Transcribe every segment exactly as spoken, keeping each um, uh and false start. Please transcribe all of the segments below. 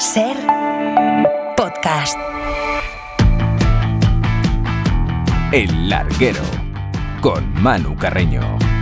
Ser podcast. El Larguero con Manu Carreño.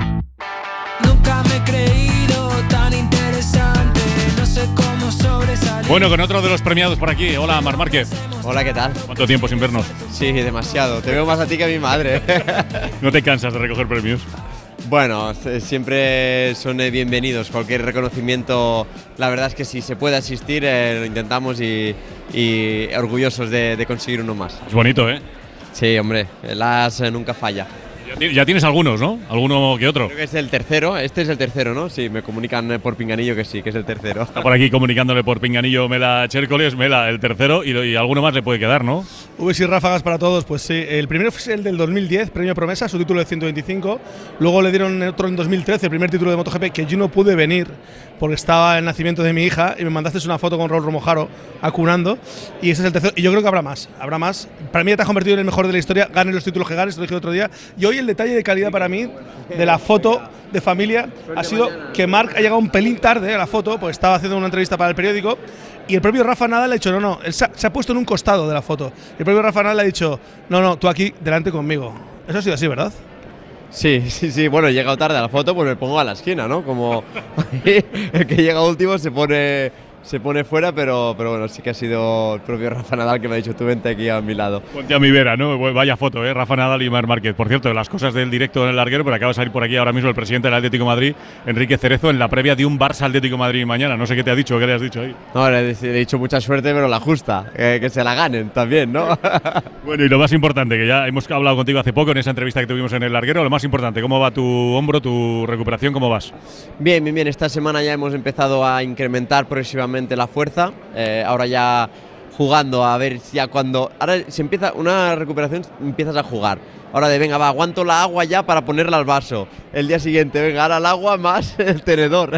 Nunca me he creído tan interesante, no sé cómo sobresalir. Bueno, con otro de los premiados por aquí. Hola, Marc Márquez. Hola, ¿qué tal? ¿Cuánto tiempo sin vernos? Sí, demasiado. Te veo más a ti que a mi madre. ¿No te cansas de recoger premios? Bueno, siempre son bienvenidos. Cualquier reconocimiento, la verdad es que si se puede asistir, eh, lo intentamos y, y orgullosos de, de conseguir uno más. Es bonito, ¿eh? Sí, hombre, el as nunca falla. Ya tienes algunos, ¿no? Alguno que otro. Creo que es el tercero, este es el tercero, ¿no? Sí, me comunican por pinganillo que sí, que es el tercero. Está por aquí comunicándole por pinganillo Mela Chércoles, Mela, el tercero, y, y alguno más le puede quedar, ¿no? V y ráfagas para todos, pues sí. El primero fue el del dos mil diez, Premio Promesa, su título de ciento veinticinco. Luego le dieron otro en dos mil trece, el primer título de MotoGP, que yo no pude venir porque estaba el nacimiento de mi hija y me mandaste una foto con Raúl Romojaro acunando. Y ese es el tercero. Y yo creo que habrá más, habrá más. Para mí te has convertido en el mejor de la historia, gane los títulos que ganes, te lo dije el otro día. Y hoy el detalle de calidad para mí de la foto de familia ha sido que Marc ha llegado un pelín tarde a la foto, pues estaba haciendo una entrevista para el periódico y el propio Rafa Nadal le ha dicho no, no, él se ha, se ha puesto en un costado de la foto. El propio Rafa Nadal le ha dicho no, no, tú aquí delante conmigo. Eso ha sido así, ¿verdad? Sí, sí, sí, bueno, he llegado tarde a la foto, pues me pongo a la esquina, ¿no? Como el que llega último se pone, se pone fuera, pero, pero bueno, sí que ha sido el propio Rafa Nadal que me ha dicho tú vente aquí a mi lado. Ponte a mi vera, ¿no? Vaya foto, ¿eh? Rafa Nadal y Marc Márquez. Por cierto, las cosas del directo en el Larguero, pero acaba de salir por aquí ahora mismo el presidente del Atlético de Madrid, Enrique Cerezo, en la previa de un Barça Atlético de Madrid mañana. No sé qué te ha dicho, qué le has dicho ahí. No, le he, le he dicho mucha suerte, pero la justa, eh, que se la ganen también, ¿no? Bueno, y lo más importante, que ya hemos hablado contigo hace poco en esa entrevista que tuvimos en el Larguero, lo más importante, ¿cómo va tu hombro, tu recuperación, cómo vas? Bien, bien, bien. Esta semana ya hemos empezado a incrementar progresivamente la fuerza. Eh, ahora ya jugando, a ver ya cuando… Ahora se empieza una recuperación, empiezas a jugar. Ahora de venga, va, aguanto la agua ya para ponerla al vaso. El día siguiente, venga, ahora el agua más el tenedor.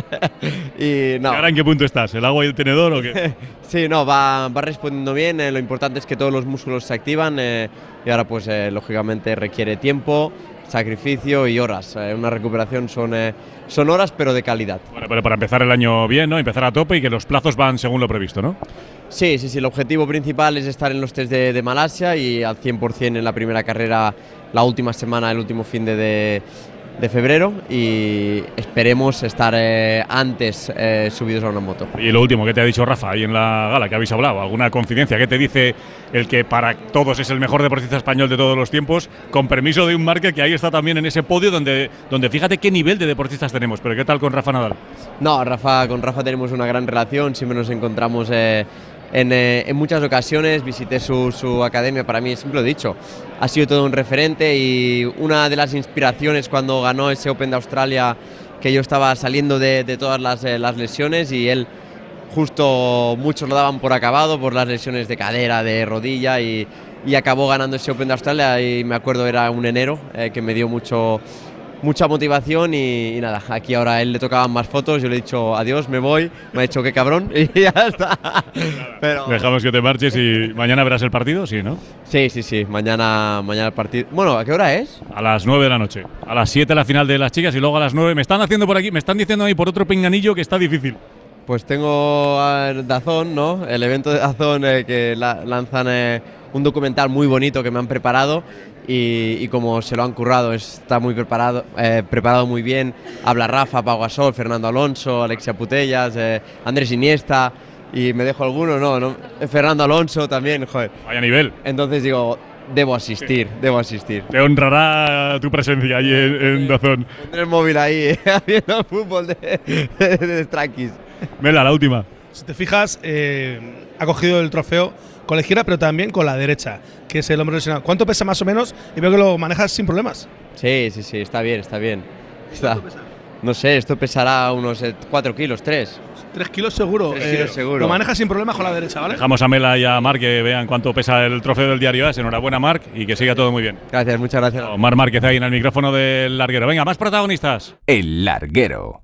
y no. ¿Y ahora en qué punto estás? ¿El agua y el tenedor o qué? Sí, no, va, va respondiendo bien. Eh, lo importante es que todos los músculos se activan eh, y ahora pues eh, lógicamente requiere tiempo, sacrificio y horas. Eh, una recuperación son, eh, son horas, pero de calidad. Bueno, pero para empezar el año bien, ¿no? Empezar a tope y que los plazos van según lo previsto, ¿no? Sí, sí, sí. El objetivo principal es estar en los test de, de Malasia y al cien por cien en la primera carrera la última semana, el último fin de, de, de febrero y esperemos estar eh, antes eh, subidos a una moto. Y lo último, ¿qué te ha dicho Rafa ahí en la gala? ¿Qué habéis hablado? ¿Alguna confidencia? ¿Qué te dice el que para todos es el mejor deportista español de todos los tiempos? Con permiso de un Márquez que ahí está también en ese podio donde, donde fíjate qué nivel de deportistas tenemos. Pero ¿qué tal con Rafa Nadal? No, Rafa, con Rafa tenemos una gran relación, siempre nos encontramos eh, en, eh, en muchas ocasiones, visité su, su academia, para mí siempre lo he dicho, ha sido todo un referente y una de las inspiraciones cuando ganó ese Open de Australia, que yo estaba saliendo de, de todas las, eh, las lesiones y él justo muchos lo daban por acabado por las lesiones de cadera, de rodilla y, y acabó ganando ese Open de Australia y me acuerdo era un enero eh, que me dio mucho… mucha motivación y, y nada, aquí ahora a él le tocaban más fotos, yo le he dicho adiós, me voy, me ha dicho qué cabrón y ya está. Pero dejamos que te marches y mañana verás el partido, sí, ¿no? Sí, sí, sí, mañana, mañana el partido. Bueno, ¿a qué hora es? A las nueve de la noche, a las siete la final de las chicas y luego a las nueve, me están haciendo por aquí, me están diciendo ahí por otro pinganillo que está difícil. Pues tengo a Dazón, ¿no? El evento de Dazón eh, que la, lanzan eh, un documental muy bonito que me han preparado y, y como se lo han currado, está muy preparado, eh, preparado muy bien. Habla Rafa, Pau Gasol, Fernando Alonso, Alexia Putellas, eh, Andrés Iniesta y me dejo alguno, no, no, Fernando Alonso también, joder. Vaya nivel. Entonces digo, debo asistir, debo asistir. Te honrará tu presencia allí en, en Dazón. Pondré el móvil ahí, haciendo fútbol de, de, de, de tranquis. Mela, la última. Si te fijas, eh, ha cogido el trofeo con la izquierda, pero también con la derecha, que es el hombro lesionado. ¿Cuánto pesa más o menos? Y veo que lo manejas sin problemas. Sí, sí, sí, está bien, está bien. Está. No sé, esto pesará unos cuatro kilos, tres. tres kilos seguro. tres kilos eh, seguro. Lo manejas sin problemas con la derecha, ¿vale? Dejamos a Mela y a Marc que vean cuánto pesa el trofeo del Diario As. Enhorabuena, Marc, y que siga todo muy bien. Gracias, muchas gracias. Marc Márquez ahí en el micrófono del Larguero. Venga, más protagonistas. El Larguero.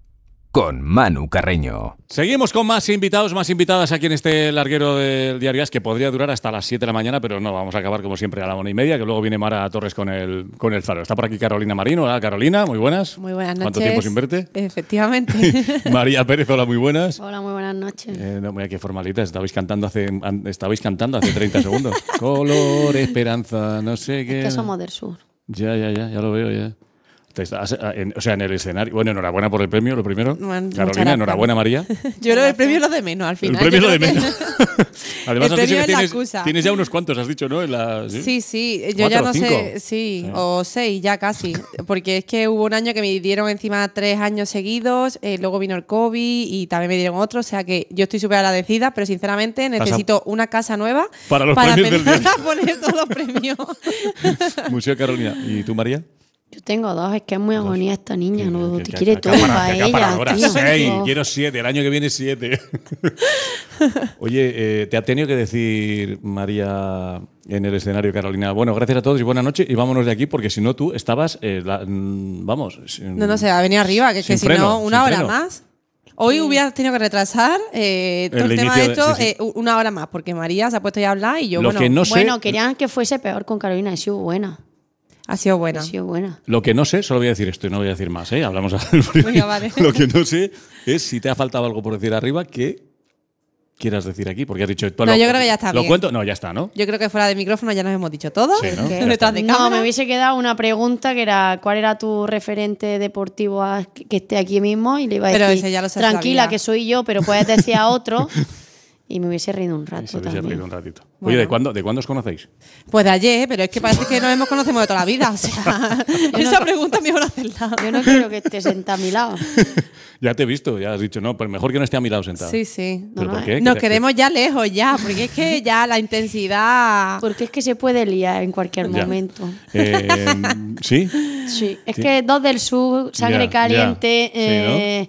con Manu Carreño. Seguimos con más invitados, más invitadas aquí en este larguero del Diario As, que podría durar hasta las siete de la mañana, pero no, vamos a acabar como siempre a la una y media, que luego viene Mara Torres con el, con el Faro. Está por aquí Carolina Marín. Hola, Carolina, muy buenas. Muy buenas noches. ¿Cuánto tiempo sin verte? Efectivamente. María Pérez, hola, muy buenas. Hola, muy buenas noches. Eh, no, mira qué formalita, estabais cantando hace, an, estabais cantando hace treinta segundos. Color, esperanza, no sé qué. Es que somos del sur. Ya, ya, ya, ya lo veo, ya. Estás, en, o sea, en el escenario. Bueno, enhorabuena por el premio, lo primero. Bueno, Carolina, enhorabuena, María. Yo creo que el premio es lo de menos al final. El premio es lo de que... menos. Además, el has dicho que es tienes, la excusa. tienes ya unos cuantos, has dicho, ¿no? En la, ¿sí? sí, sí. Yo ¿Cuatro, ya no cinco? sé. Sí, sí, o seis ya casi. Porque es que hubo un año que me dieron encima tres años seguidos, eh, luego vino el COVID y también me dieron otro. O sea que yo estoy súper agradecida, pero sinceramente necesito una casa nueva para, los para premios empezar del día. a poner todos los premios. Museo Carolina. ¿Y tú, María? Yo tengo dos, es que es muy agonía esta niña, no Que- te que- quiere que- todo que- para que- ella. acaparadora. tío. Seis, Oh. quiero siete, el año que viene siete. Oye, eh, te ha tenido que decir María en el escenario, Carolina, bueno, gracias a todos y buenas noches y vámonos de aquí porque si no tú estabas, eh, la- mm, vamos. sin- No, no se va a venir arriba, que es Sin que si freno, no, una sin hora freno. más. Hoy hubieras tenido que retrasar eh, todo El el, tema inicio de de- esto sí, sí. eh, una hora más, porque María se ha puesto ya a hablar y yo, Lo bueno, que no sé, Bueno, querían que fuese peor con Carolina, he sido buena. ha sido buena. Ha sido buena. Lo que no sé, solo voy a decir esto y no voy a decir más, ¿eh? Hablamos al principio. Venga, vale. Lo que no sé es si te ha faltado algo por decir arriba que quieras decir aquí, porque has dicho... tú No, lo- yo creo que ya está ¿Lo bien. cuento? No, ya está, ¿no? Yo creo que fuera de micrófono ya nos hemos dicho todo. Sí, ¿no? que Ya detrás de No, cámara. me hubiese quedado una pregunta que era ¿cuál era tu referente deportivo a- que esté aquí mismo? Y le iba a Pero decir, ese ya lo se tranquila sabía. que soy yo, pero puedes decir a otro. Y me hubiese reído un Y rato se hubiese también. reído un ratito. Oye, Bueno. ¿de cuándo, ¿de cuándo os conocéis? Pues de ayer, pero es que parece que nos hemos conocido de toda la vida. O sea, esa pregunta me iba a hacerla. Yo no quiero que estés sentada a mi lado. Ya te he visto, ya has dicho, no, pues mejor que no esté a mi lado sentado. Sí, sí. ¿Pero No, por no, qué? Nos ¿Qué te- quedemos ya lejos ya, porque es que ya la intensidad... Porque es que se puede liar en cualquier Ya. momento. Eh, ¿Sí? Sí, es Sí. que dos del sur, sangre Ya, caliente, ya. Sí, ¿no? eh,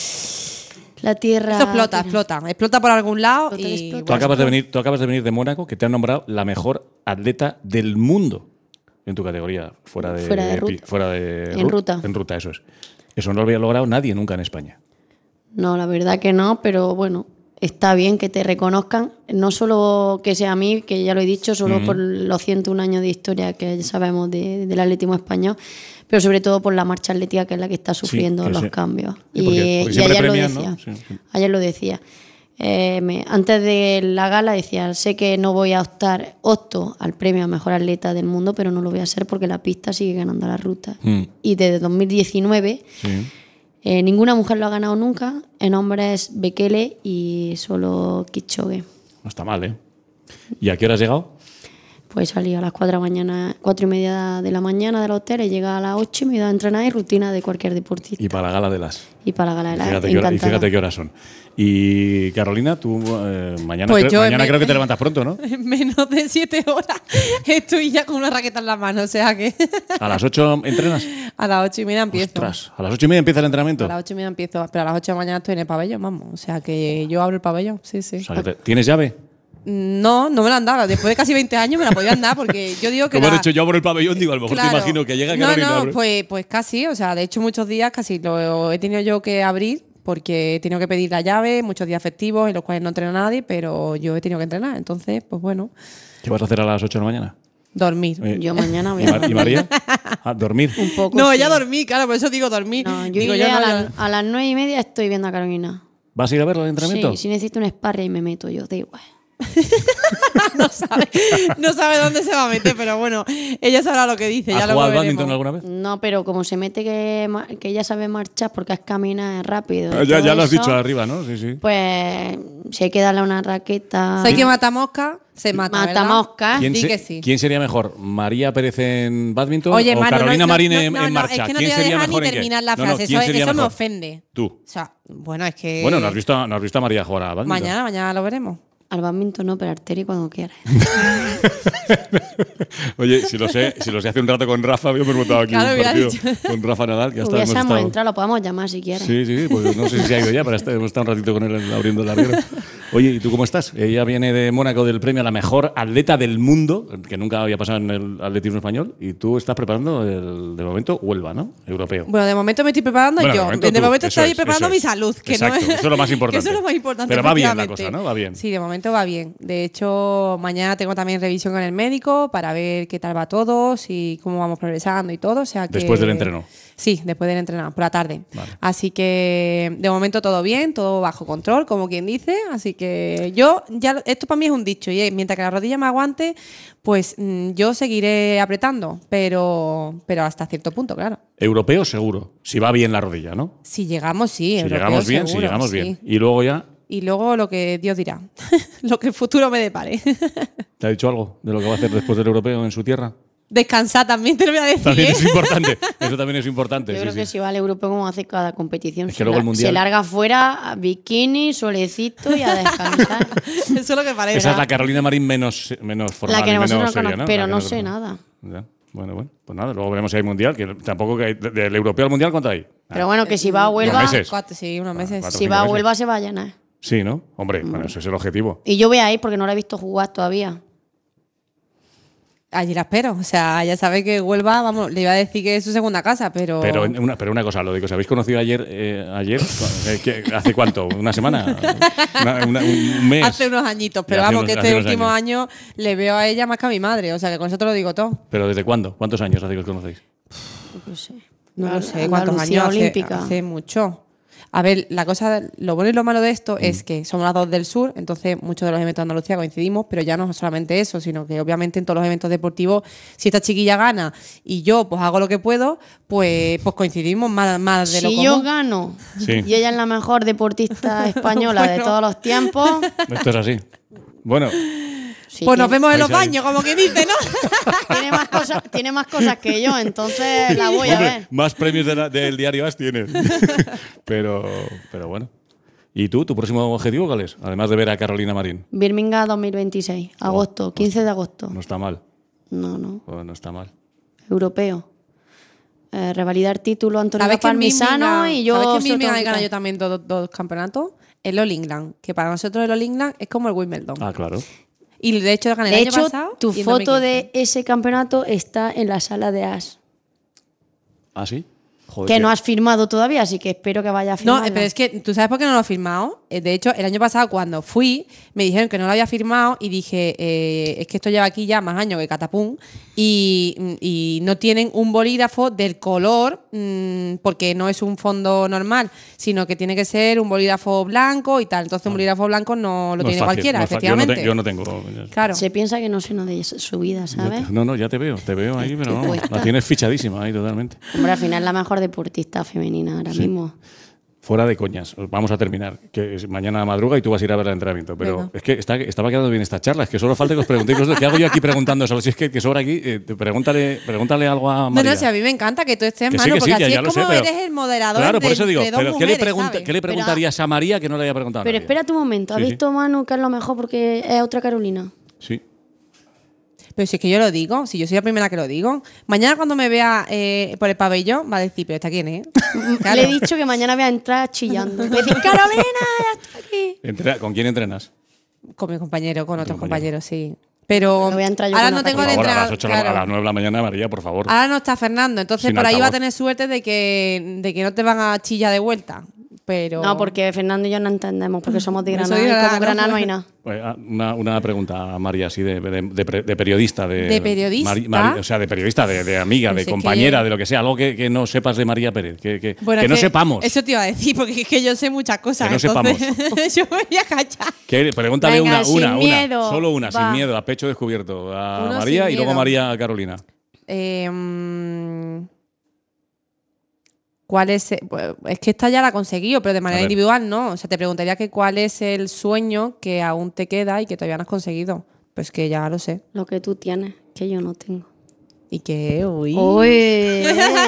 la tierra. Eso explota, explota. Explota por algún lado Explota, y... explota. Tú acabas, de venir, tú acabas de venir de Mónaco, que te han nombrado la mejor atleta del mundo en tu categoría, fuera de, Fuera de ruta. pi- fuera de En ru- ruta. En ruta, eso es. Eso no lo había logrado nadie nunca en España. No, la verdad que no, pero bueno, está bien que te reconozcan, no solo que sea a mí, que ya lo he dicho, solo por los ciento un años de historia que ya sabemos de- del atletismo español, pero sobre todo por la marcha atlética que es la que está sufriendo que los sí. cambios. Sí, Y, porque- eh, porque y siempre ayer lo premian, decía, ¿no? Sí, sí. ayer lo decía. Eh, me- antes de la gala decía, sé que no voy a optar, opto al premio a mejor atleta del mundo, pero no lo voy a hacer porque la pista sigue ganando la ruta. Mm. Y desde dos mil diecinueve Sí. eh, ninguna mujer lo ha ganado nunca. En hombres Bekele y solo Kipchoge. No está mal, ¿eh? ¿Y a qué hora has llegado? Pues salí a las cuatro de la mañana, cuatro y media de la mañana del hotel, y llega a las ocho y me iba a entrenar, y rutina de cualquier deportista. Y para la gala de las. Y para la gala de Y la fíjate, qué hora- y encantada. fíjate qué horas son. Y Carolina, tú eh, mañana, Pues creo, yo mañana me- creo que te levantas pronto, ¿no? En menos de siete horas estoy ya con una raqueta en la mano, o sea que ¿A las ocho entrenas? a las ocho y media empiezo. Ostras, a las ocho y media empieza el entrenamiento. A las ocho y media empiezo, pero a las ocho de la mañana estoy en el pabellón, vamos. O sea que yo abro el pabellón, sí, sí. O sea, que te- ¿tienes llave? No, no me la han dado. Después de casi veinte años me la podían dar porque yo digo que. Como he la- dicho yo abro el pabellón, digo, a lo mejor Claro. te imagino que llega No, Carolina. no, abre- pues, pues casi. O sea, de hecho, muchos días casi lo he tenido yo que abrir porque he tenido que pedir la llave, muchos días festivos en los cuales no entrena nadie, pero yo he tenido que entrenar. Entonces, pues bueno, ¿Qué vas a hacer a las ocho de la mañana? dormir. Eh, Yo mañana voy ¿Y, a Mar- y dormir. María? Ah, dormir. Un poco. No, sí. ya dormí, claro, por eso digo dormir. No, yo digo, iré yo a, no, las- yo- a las nueve y media estoy viendo a Carolina. ¿Vas a ir a verlo al entrenamiento? Sí, si necesito un sparring y me meto yo, da igual. no, sabe, no sabe dónde se va a meter, pero bueno, ella sabrá lo que dice. ¿Has Ya lo jugado al veremos. badminton alguna vez? No, pero como se mete que, ma- que ella sabe marchar porque es caminar rápido. y Ah, ya todo ya lo has eso, dicho arriba, ¿no? Sí, sí. Pues si hay que darle una raqueta. Si hay que matar mosca, se mata. Mata ¿verdad? mosca. ¿Quién, Di se- que sí. ¿Quién sería mejor? ¿María Pérez en badminton Oye, o Manu, Carolina no, no, Marín no, en, no, en no, marcha? es que no te ¿Quién voy a sería dejar ni mejor en qué? terminar la No, no, frase. ¿quién eso sería eso me mejor? ofende. Tú. O sea, bueno, es que. Bueno, ¿no has visto, no has visto a María jugar a badminton? Mañana, mañana lo veremos. Al badminton no, pero arteria cuando quieras. Oye, si lo sé, si lo sé hace un rato con Rafa, habíamos montado aquí Claro, un hubiera partido dicho. con Rafa Nadal, que hasta hemos Hubiésemos estado... entrado, lo podemos llamar si quieres. Sí, sí, sí, pues no sé si se ha ido ya, pero hasta- hemos estado un ratito con él abriendo el larguero. Oye, ¿y tú cómo estás? Ella viene de Mónaco del premio a la mejor atleta del mundo, que nunca había pasado en el atletismo español, y tú estás preparando, el, de momento, Huelva, ¿no? Europeo. Bueno, de momento me estoy preparando Bueno, yo. de momento De tú, momento eso estoy es, preparando eso mi es. salud, que Exacto, no es, eso es lo más importante. que eso es lo más importante. Pero va bien la efectivamente. cosa, ¿no? Va bien. Sí, de momento va bien. De hecho, mañana tengo también revisión con el médico para ver qué tal va todo, si cómo vamos progresando y todo. O sea que, Después del entreno. Sí, después del entreno, por la tarde. Vale. Así que de momento todo bien, todo bajo control, como quien dice. Así que yo, ya esto para mí es un dicho, y es, mientras que la rodilla me aguante, pues mm, yo seguiré apretando, pero, pero hasta cierto punto, claro. Europeo seguro, si va bien la rodilla, ¿no? Si llegamos, sí. Si europeo llegamos bien, si seguro, llegamos sí. bien. Y luego ya, Y luego lo que Dios dirá, lo que el futuro me depare. ¿te ha dicho algo de lo que va a hacer después del europeo en su tierra? Descansar también te lo voy a decir. También ¿eh? es importante. Eso también es importante. Yo sí, creo sí. que si va al europeo, como hace cada competición, Es que se, luego el la- mundial- se larga afuera, bikini, solecito y a descansar. Eso es lo que parece. Esa es la Carolina Marín menos, menos formal La que y nosotros menos no seria, conocemos, ¿no? pero La que no nosotros sé no- nada. Ya. Bueno, bueno, pues nada, luego veremos si hay mundial, que tampoco que hay, de- del europeo al mundial, ¿cuánto hay? Pero bueno, que si va a Unos Huelva, meses. Cuatro, sí, unos meses. cuatro. si cinco va a meses. Huelva se va a llenar. Sí, ¿no? Hombre, bueno, ese es el objetivo. Y yo voy a ir porque no la he visto jugar todavía. Allí la espero. O sea, ya sabe que Huelva, vamos, le iba a decir que es su segunda casa, pero. Pero una, pero una cosa, lo de que os habéis conocido ayer, eh, ayer eh, ¿qué- ¿hace cuánto? ¿Una semana? Una- una- un mes. Hace unos añitos, pero Ya, hace vamos, unos- que hace este unos último años. año le veo a ella más que a mi madre. O sea, que con eso te lo digo todo. ¿Pero desde cuándo? ¿Cuántos años hace que os conocéis? No sé. No lo sé, cuántos Andalucía años. Hace, olímpica. hace mucho. A ver, la cosa, lo bueno y lo malo de esto Mm. es que somos las dos del sur, entonces muchos de los eventos de Andalucía coincidimos, pero ya no es solamente eso, sino que obviamente en todos los eventos deportivos, si esta chiquilla gana y yo pues hago lo que puedo, pues, pues coincidimos más, más de lo Si común. yo gano Sí. y ella es la mejor deportista española de Bueno. todos los tiempos, Esto es así. Bueno, sí Pues nos tiene- vemos en los Vais ahí. baños, como quien dice, ¿no? tiene más cosas, tiene más cosas que yo, entonces la voy a hombre, ver. más premios de la- del diario As tienes. pero, pero bueno. ¿Y tú, tu próximo objetivo cuál es? Además de ver a Carolina Marín. Birmingham dos mil veintiséis, agosto, quince de agosto. No está mal. No, no, Oh, no está mal. europeo. Eh, revalidar título Antonio ¿Sabes que en Parmisano Birmingham- y yo. ¿Sabes que en soy Birmingham he autónoma. ganado yo también dos, dos campeonatos? El All England, que para nosotros el All England es como el Wimbledon. Ah, claro. Y de hecho gané el De año hecho, pasado. tu y en foto dos mil de quince. ese campeonato está en la sala de As. ¿Ah, sí? Joder, Que qué- no has firmado todavía, así que espero que vaya a No, firmar. eh, pero es que tú sabes por qué no lo he firmado. Eh, De hecho, el año pasado cuando fui, me dijeron que no lo había firmado y dije, eh, es que esto lleva aquí ya más años que Catapum y, y no tienen un bolígrafo del color mm, porque no es un fondo normal, sino que tiene que ser un bolígrafo blanco y tal. Entonces un bolígrafo blanco no lo no es tiene fácil, cualquiera, no es fácil. Yo no, efectivamente. te- yo no tengo. Claro. Se piensa que no sé nada de su vida, Ya ¿sabes? te- no, no, ya te veo, te veo ahí, pero Qué vamos, cuesta. la tienes fichadísima ahí totalmente. Hombre, al final es la mejor deportista femenina ahora mismo. Fuera de coñas, vamos a terminar. Que es mañana madruga y tú vas a ir a ver el entrenamiento. Pero Venga. es que está, estaba quedando bien esta charla. Es que solo falta que os preguntéis vosotros. ¿Qué hago yo aquí preguntando eso? Si es que, que sobra aquí, eh, te- pregúntale, pregúntale algo a No, María. no, si a mí me encanta que tú estés, Que sí, Manu, que sí, porque ya- así ya es lo como sé, pero- eres el moderador Claro, por de, eso digo, de dos pero ¿qué le, mujeres, pregunta- ¿sabes? ¿qué le preguntarías a María que no le haya preguntado a Pero nadie? espérate un momento, ¿has Sí, sí. visto, Manu, que es lo mejor porque es otra Carolina? Sí. Pero si es que yo lo digo, si yo soy la primera que lo digo. Mañana cuando me vea eh, por el pabellón va a decir, pero ¿esta quién es? Claro. Le he dicho que mañana voy a entrar chillando. Voy a decir, Carolina, ya está aquí. Entrena- ¿Con quién entrenas? Con mi compañero, con otros compañero. compañeros, sí. Pero Pero voy a entrar yo ahora con no una tengo Por el favor, a las entrenador. ocho de la- a claro. las nueve de la mañana, María, por favor. Ahora no está Fernando, entonces Sin por ahí va a altavoz. tener suerte de que, de que no te van a chillar de vuelta. Pero No, porque Fernando y yo no entendemos, porque somos de Yo Granada soy de y como Granada, Granada ¿no? no hay nada. Pues, ah, Una, una pregunta a María, así de, de- de pre- de periodista. De, ¿De periodista? Mari- Mari- o sea, de periodista, de, de amiga, Pues de es que- compañera, de lo que sea. Algo que, que no sepas de María Pérez. Que, que, Bueno, que no que sepamos. Eso te iba a decir, porque es que yo sé muchas cosas. Que no entonces yo me voy a cachar. Que- pregúntale Venga, una, sin una, una. miedo. Solo una, Va. sin miedo, a pecho descubierto. A Uno María sin y luego miedo. María a Carolina. Eh, mm, ¿Cuál es? eh, pues, es que esta ya la ha conseguido, pero de manera A ver. individual no. O sea, te preguntaría que cuál es el sueño que aún te queda y que todavía no has conseguido. Pues que ya lo sé. Lo que tú tienes, que yo no tengo. Y que, uy. Uy.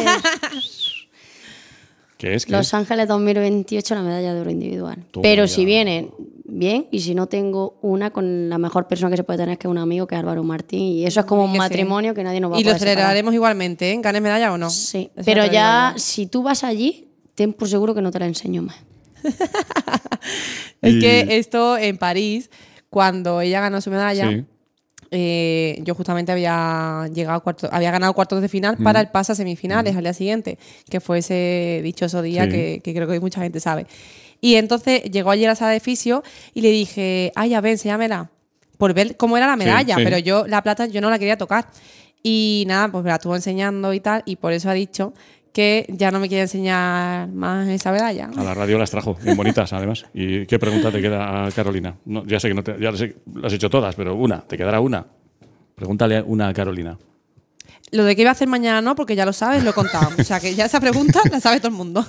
¿Qué es? ¿Qué Los es? Ángeles dos mil veintiocho, la medalla de oro individual. Toma Pero ya. si vienen, bien. Y si no, tengo una con la mejor persona que se puede tener, que es un amigo, que es Álvaro Martín. Y eso es como un Que sí. matrimonio que nadie nos va a Y lo poder separar. celebraremos igualmente, ¿eh? ¿Ganes medalla o no? Sí, Eso pero te lo ya, digo si tú vas allí, ten por seguro que no te la enseño más. Es Y- que esto en París, cuando ella ganó su medalla, Sí. eh, yo justamente había llegado a cuarto, había ganado cuartos de final para el pase a semifinales al día siguiente, que fue ese dichoso día Sí. que, que creo que mucha gente sabe. Y entonces llegó ayer a la sala de fisio y le dije, ay, a ver, enséñamela, por ver cómo era la medalla, sí. pero yo la plata yo no la quería tocar. Y nada, pues me la estuvo enseñando y tal, y por eso ha dicho que ya no me quiere enseñar más esa medalla. A la radio las trajo, bien bonitas además. ¿Y qué pregunta te queda, Carolina? No, ya sé que no te, ya sé, las has hecho todas, pero una, te quedará una. Pregúntale una a Carolina. Lo de qué iba a hacer mañana no, porque ya lo sabes, lo he contado. O sea que ya esa pregunta la sabe todo el mundo.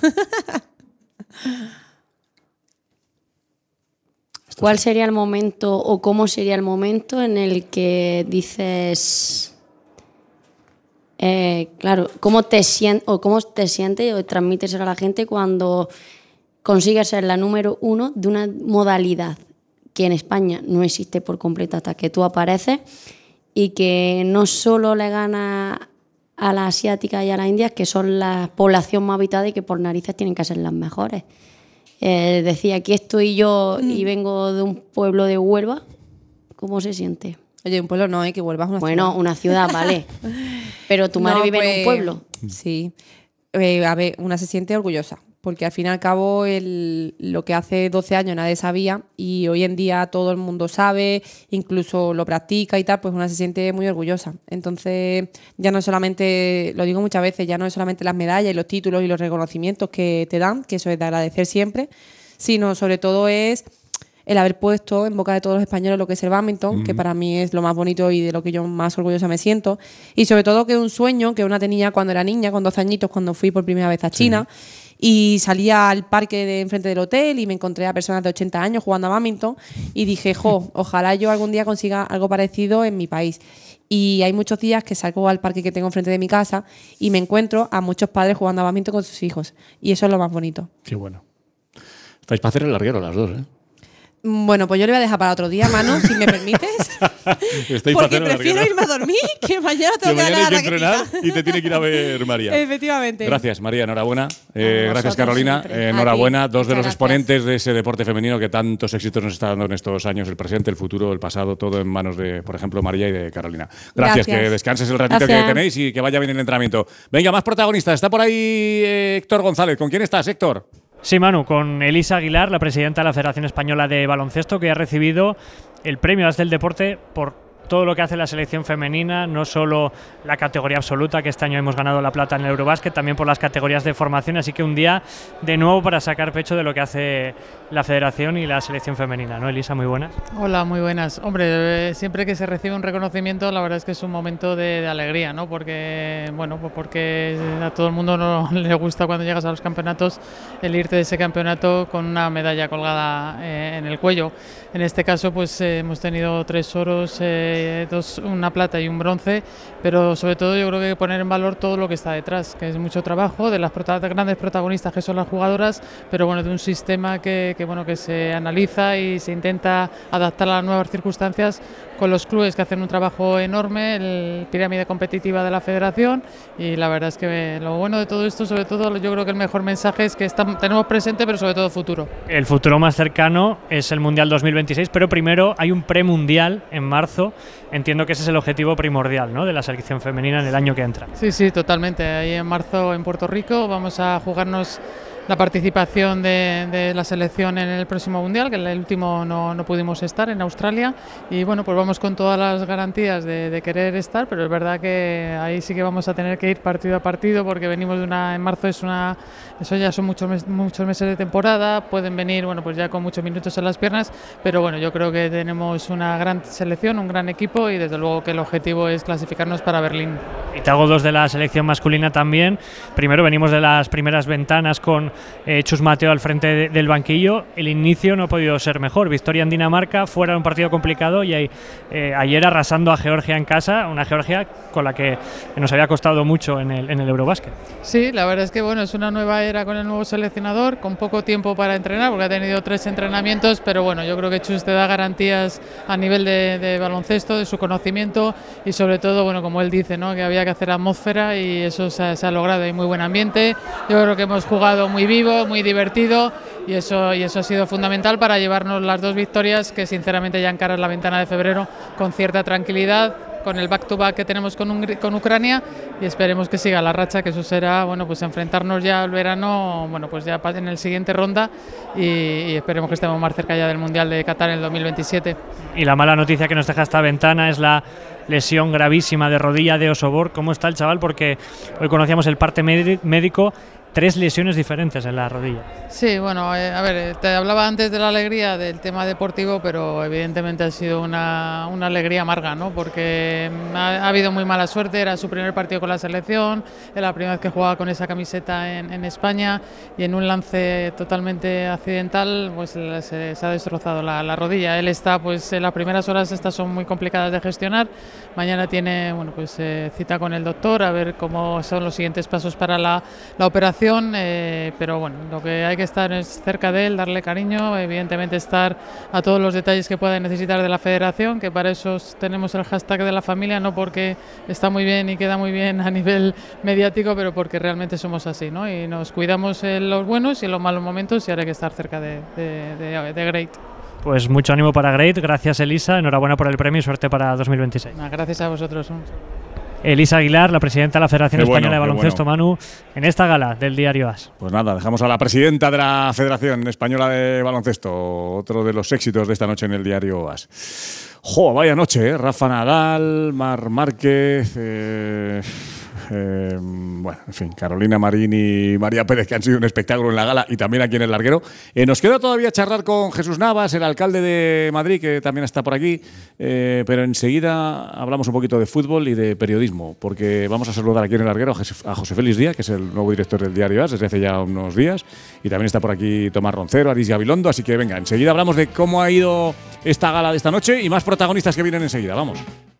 ¿Cuál sería el momento o cómo sería el momento en el que dices, eh, claro, cómo te sientes o cómo te sientes o transmites a la gente cuando consigues ser la número uno de una modalidad que en España no existe por completo hasta que tú apareces y que no solo le gana a la asiática y a la india, que son la población más habitada y que por narices tienen que ser las mejores? Eh, decía, aquí estoy yo y vengo de un pueblo de Huelva. ¿Cómo se siente? Oye, un pueblo no, ¿eh? Que Huelva es una Bueno, ciudad. una ciudad, vale. Pero tu madre No, vive en pues, un pueblo. Sí. Eh, a ver, una se siente orgullosa, porque al fin y al cabo el, lo que hace doce años nadie sabía y hoy en día todo el mundo sabe, incluso lo practica y tal, pues una se siente muy orgullosa. Entonces, ya no solamente, lo digo muchas veces, ya no es solamente las medallas y los títulos y los reconocimientos que te dan, que eso es de agradecer siempre, sino sobre todo es el haber puesto en boca de todos los españoles lo que es el bádminton, que para mí es lo más bonito y de lo que yo más orgullosa me siento. Y sobre todo que es un sueño que una tenía cuando era niña, con doce añitos, cuando fui por primera vez a China. Y salía al parque de enfrente del hotel y me encontré a personas de ochenta años jugando a bádminton y dije, jo, ojalá yo algún día consiga algo parecido en mi país. Y hay muchos días que salgo al parque que tengo enfrente de mi casa y me encuentro a muchos padres jugando a bádminton con sus hijos. Y eso es lo más bonito. Qué bueno. Estáis para hacer el larguero las dos, ¿eh? Bueno, pues yo le voy a dejar para otro día, Manu, si me permites. Estáis para Porque hacer el prefiero larguero. irme a dormir que mañana Que tengo que dar mañana la hay que entrenar raquetita. y te tiene que ir a ver María. Efectivamente. Gracias, María, enhorabuena. Eh, A gracias, vosotros Carolina. siempre. Eh, A enhorabuena. ti. Dos de Muchas los gracias. exponentes de ese deporte femenino que tantos éxitos nos está dando en estos años, el presente, el futuro, el pasado, todo en manos de, por ejemplo, María y de Carolina. Gracias, Gracias. que descanses el ratito Gracias. que tenéis y que vaya bien el entrenamiento. Venga, más protagonistas. Está por ahí eh, Héctor González. ¿Con quién estás, Héctor? Sí, Manu, con Elisa Aguilar, la presidenta de la Federación Española de Baloncesto, que ha recibido el premio As del Deporte por todo lo que hace la selección femenina, no solo la categoría absoluta, que este año hemos ganado la plata en el Eurobásquet, también por las categorías de formación, así que un día de nuevo para sacar pecho de lo que hace la Federación y la selección femenina, ¿no, Elisa? Muy buenas. Hola, muy buenas. Hombre, eh, siempre que se recibe un reconocimiento, la verdad es que es un momento de, de alegría, ¿no? Porque, bueno, pues porque a todo el mundo no le gusta cuando llegas a los campeonatos el irte de ese campeonato con una medalla colgada eh, en el cuello. En este caso, pues eh, hemos tenido tres oros, eh, dos, una plata y un bronce, pero sobre todo yo creo que hay que poner en valor todo lo que está detrás, que es mucho trabajo de las prota- grandes protagonistas que son las jugadoras, pero bueno, de un sistema que, que, bueno, que se analiza y se intenta adaptar a las nuevas circunstancias con los clubes que hacen un trabajo enorme, el pirámide competitiva de la federación, y la verdad es que lo bueno de todo esto, sobre todo yo creo que el mejor mensaje es que estamos, tenemos presente, pero sobre todo futuro. El futuro más cercano es el Mundial dos mil veintiséis, pero primero hay un premundial en marzo. Entiendo que ese es el objetivo primordial, ¿no?, de la selección femenina en el año que entra. Sí, sí, totalmente. Ahí en marzo en Puerto Rico vamos a jugarnos la participación de, de la selección en el próximo Mundial, que en el último no, no pudimos estar, en Australia, y bueno, pues vamos con todas las garantías de, de querer estar, pero es verdad que ahí sí que vamos a tener que ir partido a partido, porque venimos de una, en marzo es una, eso ya son muchos, mes, muchos meses de temporada, pueden venir, bueno, pues ya con muchos minutos en las piernas, pero bueno, yo creo que tenemos una gran selección, un gran equipo, y desde luego que el objetivo es clasificarnos para Berlín. Y te hago dos de la selección masculina también. Primero, venimos de las primeras ventanas con eh, Chus Mateo al frente de, del banquillo. El inicio no ha podido ser mejor. Victoria en Dinamarca, fuera de un partido complicado, y ahí, eh, ayer arrasando a Georgia en casa, una Georgia con la que nos había costado mucho en el, en el Eurobásquet. Sí, la verdad es que bueno, es una nueva era con el nuevo seleccionador, con poco tiempo para entrenar, porque ha tenido tres entrenamientos, pero bueno, yo creo que Chus te da garantías a nivel de, de baloncesto, de su conocimiento, y sobre todo, bueno, como él dice, ¿no?, que había que hacer atmósfera, y eso se ha, se ha logrado. Hay muy buen ambiente, yo creo que hemos jugado muy muy vivo, muy divertido y eso, y eso ha sido fundamental para llevarnos las dos victorias que sinceramente ya encaran la ventana de febrero con cierta tranquilidad, con el back-to-back que tenemos con, un, con Ucrania y esperemos que siga la racha, que eso será, bueno, pues enfrentarnos ya al verano, bueno, pues ya en el siguiente ronda y, y esperemos que estemos más cerca ya del Mundial de Qatar en el dos mil veintisiete. Y la mala noticia que nos deja esta ventana es la lesión gravísima de rodilla de Osobor. ¿Cómo está el chaval? Porque hoy conocíamos el parte médico. Tres lesiones diferentes en la rodilla. Sí, bueno, eh, a ver, te hablaba antes de la alegría del tema deportivo, pero evidentemente ha sido una, una alegría amarga, ¿no? Porque ha, ha habido muy mala suerte, era su primer partido con la selección, era la primera vez que jugaba con esa camiseta en, en España y en un lance totalmente accidental pues se, se ha destrozado la, la rodilla. Él está, pues en las primeras horas estas son muy complicadas de gestionar, mañana tiene, bueno, pues eh, cita con el doctor a ver cómo son los siguientes pasos para la, la operación. Eh, pero bueno, lo que hay que estar es cerca de él, darle cariño, evidentemente estar a todos los detalles que pueda necesitar de la federación, que para eso tenemos el hashtag de la familia, no porque está muy bien y queda muy bien a nivel mediático, pero porque realmente somos así, ¿no? Y nos cuidamos en los buenos y en los malos momentos y ahora hay que estar cerca de, de, de, de Great. Pues mucho ánimo para Great, gracias Elisa, enhorabuena por el premio y suerte para dos mil veintiséis. Gracias a vosotros. Elisa Aguilar, la presidenta de la Federación Qué Española bueno, de Baloncesto, bueno. Manu, en esta gala del diario AS. Pues nada, dejamos a la presidenta de la Federación Española de Baloncesto, otro de los éxitos de esta noche en el diario AS. ¡Jo, vaya noche! ¿eh? Rafa Nadal, Marc Márquez, eh, eh, bueno, en fin, Carolina Marín y María Pérez, que han sido un espectáculo en la gala y también aquí en el larguero. Eh, nos queda todavía charlar con Jesús Navas, el alcalde de Madrid, que también está por aquí, eh, pero enseguida hablamos un poquito de fútbol y de periodismo, porque vamos a saludar aquí en el larguero a José Félix Díaz, que es el nuevo director del diario AS desde hace ya unos días, y también está por aquí Tomás Roncero, Aris Gabilondo, así que venga, enseguida hablamos de cómo ha ido esta gala de esta noche y más protagonistas que vienen enseguida. Vamos.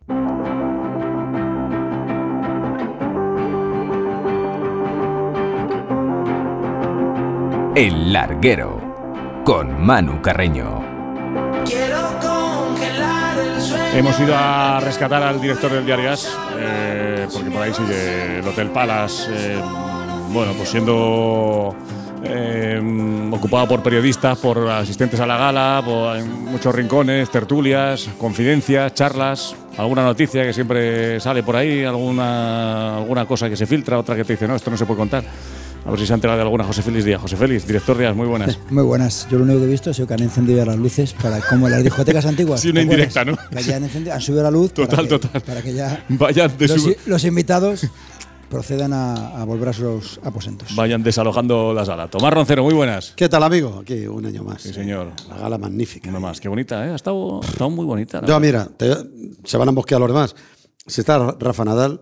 El larguero con Manu Carreño. Hemos ido a rescatar al director del diario AS, eh, porque por ahí sigue el Hotel Palace, eh, bueno, pues siendo eh, ocupado por periodistas, por asistentes a la gala, por muchos rincones, tertulias, confidencias, charlas, alguna noticia que siempre sale por ahí, alguna, alguna cosa que se filtra, otra que te dice, no, esto no se puede contar. A ver si se ha enterado de alguna. José Félix Díaz. José Félix, director de AS, muy buenas. Muy buenas. Yo lo único que he visto es que han encendido ya las luces para, como en las discotecas antiguas. Sí, una indirecta, ¿no? Que ya han, encendido, han subido la luz. Total, para que, total. Para que ya Vayan de los, su... los invitados procedan a, a volver a sus aposentos. Vayan desalojando la sala. Tomás Roncero, muy buenas. ¿Qué tal, amigo? Aquí un año más. Sí, señor. La gala magnífica. Uno más. Qué bonita, ¿eh? Ha estado, ha estado muy bonita. Yo, mira, te, se van a mosquear los demás. Si está Rafa Nadal,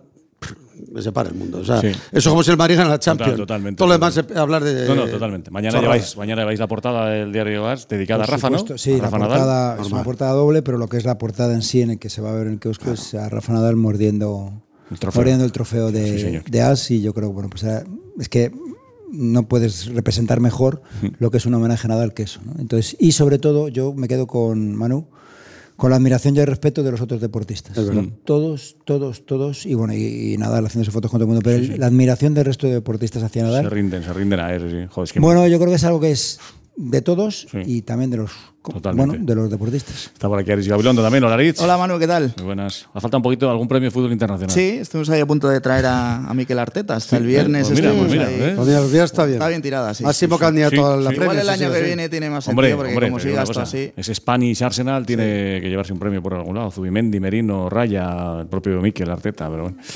me separa el mundo. O sea, sí. Eso es como si el Madrid gana la Champions. Total, totalmente. Todo lo demás es hablar de... No, no, totalmente. Mañana lleváis, mañana lleváis la portada del diario AS dedicada Por a Rafa, supuesto, ¿no? Sí, a Rafa la portada Nadal. es una portada doble, pero lo que es la portada en sí, en el que se va a ver en el kiosco, claro, es a Rafa Nadal mordiendo el trofeo, mordiendo el trofeo de, sí, de AS. Y yo creo que, bueno, pues es que no puedes representar mejor lo que es un homenaje a Nadal que eso, ¿no? Entonces, y sobre todo, yo me quedo con Manu, con la admiración y el respeto de los otros deportistas. Es verdad. Todos, todos, todos. Y bueno, y, y Nadal haciéndose fotos con todo el mundo. Pero Sí, sí. la admiración del resto de deportistas hacia Nadal. Se rinden, se rinden a él, sí. Joder, es que Bueno, yo creo que es algo que es de todos, Sí. y también de los, Totalmente. bueno, de los deportistas. Está por aquí Aris Gabilondo también. Hola, Aritz. Hola, Manu, ¿qué tal? Muy buenas. ¿Ha faltado un poquito algún premio de fútbol internacional? Sí, estuvimos ahí a punto de traer a, a Mikel Arteta. Hasta Sí, el viernes pues mira, estuvimos pues mira, ahí. ¿eh? Pues mira, el día está bien. Está bien tirada, sí. Máximo sí, sí. candidato Sí, a la sí. Premier. Igual el sí, año sí, que sí. viene tiene más Hombre, sentido porque hombre, como te digo siga una esto cosa. así... Ese Spanish Arsenal tiene que llevarse un premio por algún lado. Zubimendi, Merino, Raya, el propio Mikel Arteta, pero bueno.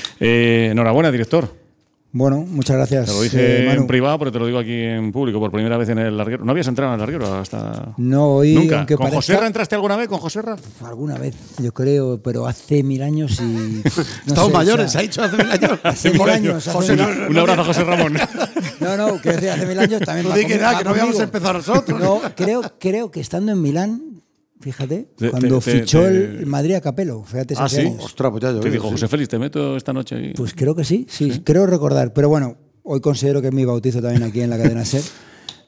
Eh, enhorabuena, director. Bueno, muchas gracias. Te lo dije eh, Manu. en privado, pero te lo digo aquí en público por primera vez en el larguero. ¿No habías entrado en el larguero hasta...? No oí, ¿Nunca? aunque ¿Con parezca- Joserra entraste alguna vez? ¿Con Joserra? Alguna vez, yo creo, pero hace mil años y... no Estamos sé, mayores, o sea, ha dicho hace mil años. Hace mil años. hace José, mil- no, Un abrazo a José Ramón. No, no, que decir, hace mil años también... Tú va di que conmigo- nada, va que no habíamos conmigo. empezado nosotros. No, creo, creo que estando en Milán, fíjate, Te- cuando te- te- fichó te- el Madrid a Capello, fíjate, Ah, hace ¿sí? años. Ostras, pues ya yo. Te dijo, sí. José Félix, te meto esta noche aquí. Pues creo que sí, sí, creo recordar. Pero bueno, hoy considero que es mi bautizo también aquí en la cadena SER.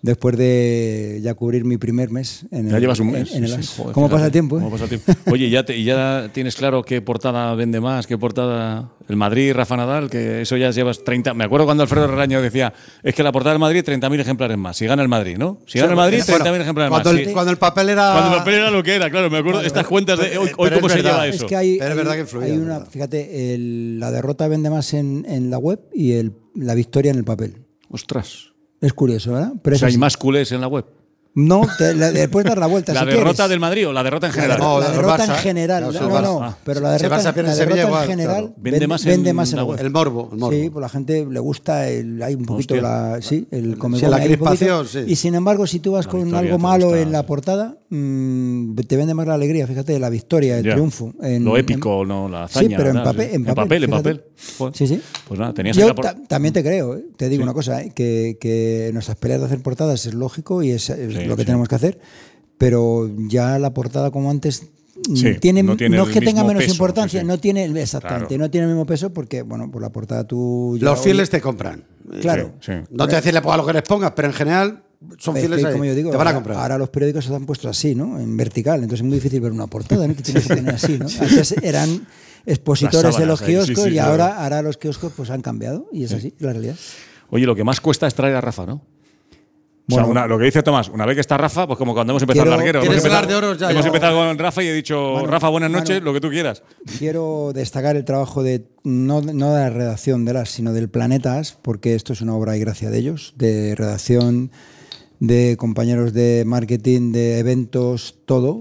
después de ya cubrir mi primer mes. En ya el, llevas un mes. En, en el sí, As. joder, ¿Cómo fíjate, pasa el tiempo? ¿Cómo pasa el tiempo? Oye, ¿ya, te, ¿ya tienes claro qué portada vende más? ¿Qué portada? El Madrid, Rafa Nadal, que eso ya llevas treinta. Me acuerdo cuando Alfredo Relaño decía, es que la portada del Madrid, treinta mil ejemplares más. Si gana el Madrid, ¿no? Si gana el Madrid, treinta mil ejemplares cuando más. El, sí. Cuando el papel era. Cuando el papel era lo que era, claro. Me acuerdo de estas cuentas de hoy, hoy cómo se lleva eso. Es que hay, pero es hay, verdad que influía. Hay una, fíjate, el, la derrota vende más en, en la web y el, la victoria en el papel. Ostras. Es curioso, ¿verdad? Pero o sea, hay sí. más culés en la web. No, te, la, después dar la vuelta. ¿La si derrota quieres. del Madrid o la derrota en general? La, la, la derrota Barça, en general. claro, No, no, ah. pero la derrota, si la derrota en igual, general claro. vende, vende más, vende en más en la la web. web. El morbo, el morbo. Sí, pues la gente le gusta el, hay un poquito Hostia. la, sí, el come Sí, la crispación, sí. Y sin embargo, si tú vas La con victoria algo te malo gusta. en la portada, mmm, te vende más la alegría, fíjate, la victoria, el Ya. triunfo. En, Lo épico, en, no, la hazaña. Sí, pero en ¿verdad? papel. Sí. En papel, papel, en fíjate. papel. Joder. Sí, sí. Pues nada, tenías Yo la por... ta también te creo, ¿eh? Te digo Sí. una cosa, ¿eh? que, que nuestras peleas de hacer portadas es lógico y es, es Sí, lo que sí. tenemos que hacer, pero ya la portada como antes Sí, tiene, no no, tiene es el que tenga mismo menos peso, importancia, sí, sí. no tiene exactamente, Claro. no tiene el mismo peso porque bueno, por la portada tú Los ya- fieles te compran. Claro. Sí, sí. No te voy a decir le pongas lo que les pongas, pero en general son Es fieles que, ahí. como yo digo, te van a ahora, comprar. ahora los periódicos se han puesto así, ¿no? En vertical, entonces es muy difícil ver una portada, ¿no? Te tienes que poner así, ¿no? Antes eran expositores Las de los sábanas ahí, sí, kioscos sí, y claro. ahora, ahora los kioscos pues han cambiado y es así, es la realidad. Oye, lo que más cuesta es traer a Rafa, ¿no? Bueno, o sea, una- lo que dice Tomás, una vez que está Rafa, pues como cuando hemos empezado Quiero- el larguero. ¿Quieres hemos empezado, hablar de oros ya? hemos Ya. empezado con Rafa y he dicho, Manu, Rafa, buenas Manu. noches, lo que tú quieras. Quiero destacar el trabajo de no, no de la redacción de las, sino del Planeta As, porque esto es una obra y gracia de ellos, de redacción, de compañeros de marketing, de eventos, todo,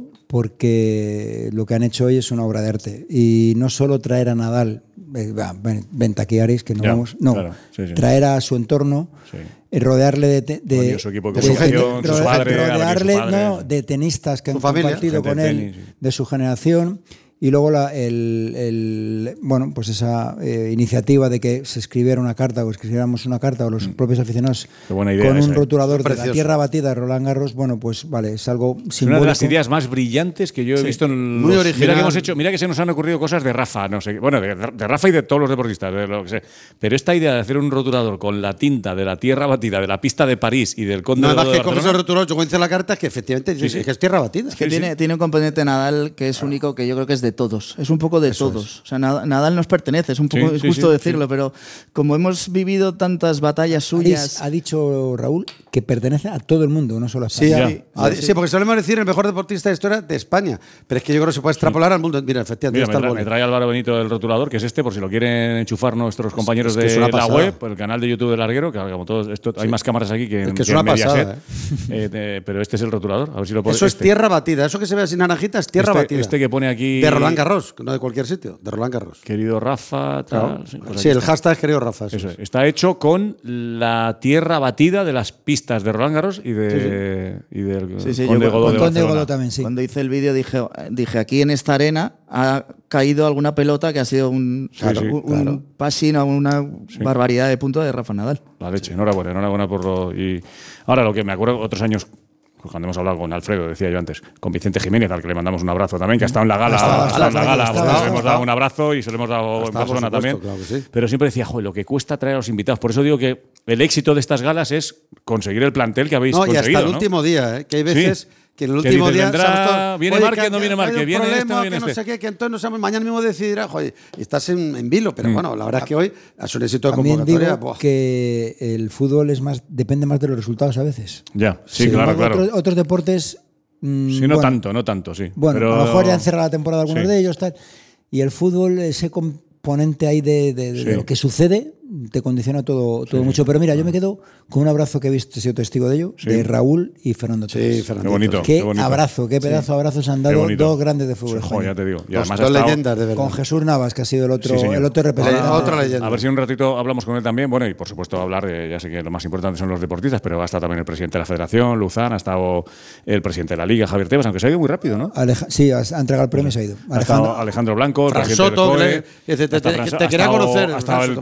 porque lo que han hecho hoy es una obra de arte. Y no solo traer a Nadal, eh, va, ven, vente aquí, Aris, que no Ya, vamos, no, claro, sí, sí. traer a su entorno, Sí. eh, rodearle de, te- de, Bueno, y su equipo de de- comunicación, de- sus rode- padres, rodearle, ahora que su padre- no, de tenistas que Su han familia, compartido gente con de él, tenis, sí. de su generación. Y luego la, el, el- bueno, pues esa eh, iniciativa de que se escribiera una carta o escribiéramos una carta o los propios aficionados Qué buena idea con esa, un ¿eh? rotulador Es de la precioso. tierra batida de Roland Garros, bueno, pues vale, es algo Es una simbólico. de las ideas más brillantes que yo he Sí. visto en Muy los- original. Mira que hemos hecho, mira que se nos han ocurrido cosas de Rafa, no sé, bueno, de, de Rafa y de todos los deportistas, de lo que sé. Pero esta idea de hacer un rotulador con la tinta de la tierra batida de la pista de París y del Conde No, de además Godó de que coges el Barcelona, rotulador, yo hice la carta, es que efectivamente Sí, sí. es que es tierra batida. Es que Sí, tiene, sí. tiene un componente Nadal que es único, que yo creo que es de todos. Es un poco de todos. O sea, Nad- Nadal nos pertenece, es un poco Sí, es sí, justo sí, decirlo, pero como hemos vivido tantas batallas Aris suyas. ha dicho Raúl que pertenece a todo el mundo, no solo a Sí, España. Ya. ah, sí, porque solemos decir el mejor deportista de historia de España. Pero es que yo creo que se puede extrapolar al mundo. Mira, efectivamente, Mira, está me, el trae, boli. me trae Álvaro Benito el rotulador, que es este, por si lo quieren enchufar nuestros compañeros es que es de una la pasada. web, el canal de YouTube del larguero, que como todo esto, hay más cámaras aquí que en, Es que es que en una Mediaset. pasada, Eh, de- pero este es el rotulador, a ver si lo puedo Eso es este. tierra batida. Eso que se ve así naranjita es tierra este, batida. Este que pone aquí. De Roland Garros, no de cualquier sitio, de Roland Garros. Querido Rafa, tal. Claro. Sí, pues Sí, aquí el está. hashtag es querido Rafa. eso Eso es. es. Está hecho con la tierra batida de las pistas de Roland Garros y, de, y del Sí, sí, Conde yo- Godó de Con Conde Barcelona. Godó también, sí. Cuando hice el vídeo dije, dije, aquí en esta arena ha caído alguna pelota que ha sido un, Claro, sí, un, claro. un pasín a una barbaridad de punto de Rafa Nadal. La leche, enhorabuena, enhorabuena por lo. Y ahora lo que me acuerdo otros años, pues cuando hemos hablado con Alfredo, decía yo antes, con Vicente Jiménez, al que le mandamos un abrazo también, que ha estado en la gala, Ha estado, ha ha estado en la estado, gala, ha pues estado, le ha hemos estado. dado un abrazo y se lo hemos dado en estado, por persona supuesto, también. claro que sí. Pero siempre decía, joder, lo que cuesta traer a los invitados. Por eso digo que el éxito de estas galas es conseguir el plantel que habéis No, y conseguido. hasta el ¿no? último día, ¿eh? Que hay veces Sí. que en el Que último dices, día. vendrá, sabes todo, viene oye, Márquez, que no viene hay Márquez, un viene problema, este, no viene que no este. sé qué, que entonces no sabemos, mañana mismo decidirá, joder, y estás en, en vilo, pero Mm. bueno, la verdad es que hoy es un éxito de También convocatoria. digo buah. que el fútbol es más depende más de los resultados a veces. Ya, sí, Sin claro, embargo, claro. Otros, otros deportes. mm, Sí, no bueno, tanto, no tanto, sí. Bueno, Pero- a lo mejor ya han cerrado la temporada algunos Sí. de ellos, tal. Y el fútbol, ese componente ahí de, de- de Sí. lo que sucede, te condiciona todo, todo Sí. mucho. Pero mira, yo me quedo con un abrazo que he visto, he sido testigo de ello, Sí. de Raúl y Fernando Sí, Torres. Fernando. Qué bonito. Qué, qué bonito. abrazo, qué pedazo de abrazos han Qué dado bonito. dos grandes de fútbol. Sí, joder, ya español. te digo. Y Dos, además dos ha estado- leyendas, de verdad. Con Jesús Navas, que ha sido el otro, Sí, señor. el otro representante. Eh, otra leyenda. A ver si un ratito hablamos con él también. Bueno, y por supuesto hablar, de, ya sé que lo más importante son los deportistas, pero ha estado también el presidente de la Federación, Luzán, ha estado el presidente de la Liga, Javier Tebas, aunque se ha ido muy rápido, ¿no? Aleja- sí, ha ha entregado el premio y se ha ido. Ha estado Alejandro Blanco, el Fran presidente Soto, del que C O E. le- que te- te- Ha estado te- Fran- te ha quería estado- conocer, Ha estado Fran el Soto, presidente magnífico.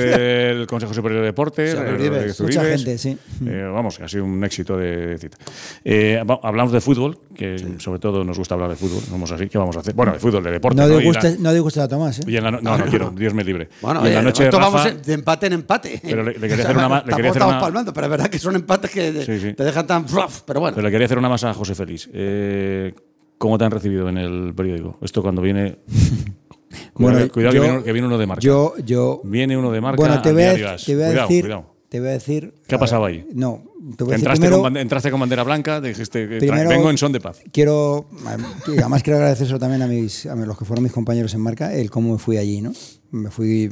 del Consejo Superior de Deportes, Sí, de Uribe, mucha gente, sí. Eh, vamos, que ha sido un éxito de cita. Eh, va- hablamos de fútbol, que sobre todo nos gusta hablar de fútbol. Vamos así, ¿qué vamos a hacer? Bueno, de fútbol, de deporte. No ¿no? Y la- disguste, no disguste a Tomás, ¿eh? y en la no, no, no quiero, Dios me libre. Bueno, y en la oye, noche, esto Rafa, vamos de empate en empate. Pero le- le quería hacer una ma- le Tampoco quería hacer estamos una- palmando, pero es verdad que son empates que Sí, sí. te dejan tan fluff, pero bueno. Pero le quería hacer una masa a José Félix. Eh, ¿Cómo te han recibido en el periódico? Esto cuando viene. Cuidado, Bueno, cuidado yo- que, viene, que viene uno de marca. Yo, yo. Viene uno de marca. Bueno, te al voy a, día digas, te voy a cuidado, decir. cuidado. Te voy a decir. ¿Qué ha a pasado ver, ahí? No, te voy a decir Entraste, primero. con, bande- entraste con bandera blanca, dijiste que tra- Primero, vengo en son de paz. Quiero, y además quiero agradecer también a mis, a los que fueron mis compañeros en marca, el cómo me fui allí, ¿no? Me fui,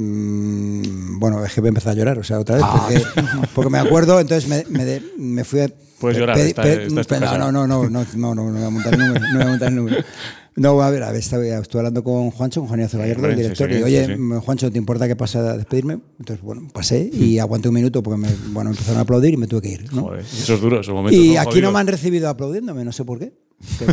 mmm, bueno, es que me empecé a llorar, o sea, otra vez, Ah. porque, porque me acuerdo, entonces me, me, de- me fui a... Puedes llorar, pedi- esta- pe- esta es tu pe- casa. no, no, no, no, no, no, no voy a montar el número, no voy a montar el número. No, a ver, a ver, estaba, estuve hablando con Juancho, con Juan Ignacio Gallardo, el Hombre, sí, director, sí, y sí, oye, sí. Juancho, ¿te importa que pase a despedirme? Entonces, bueno, pasé y aguanté un minuto porque me, bueno, empezaron a aplaudir y me tuve que ir, ¿no? Joder, eso es duro, esos momentos. Y son aquí no jodidos. me han recibido aplaudiéndome, no sé por qué. Pero,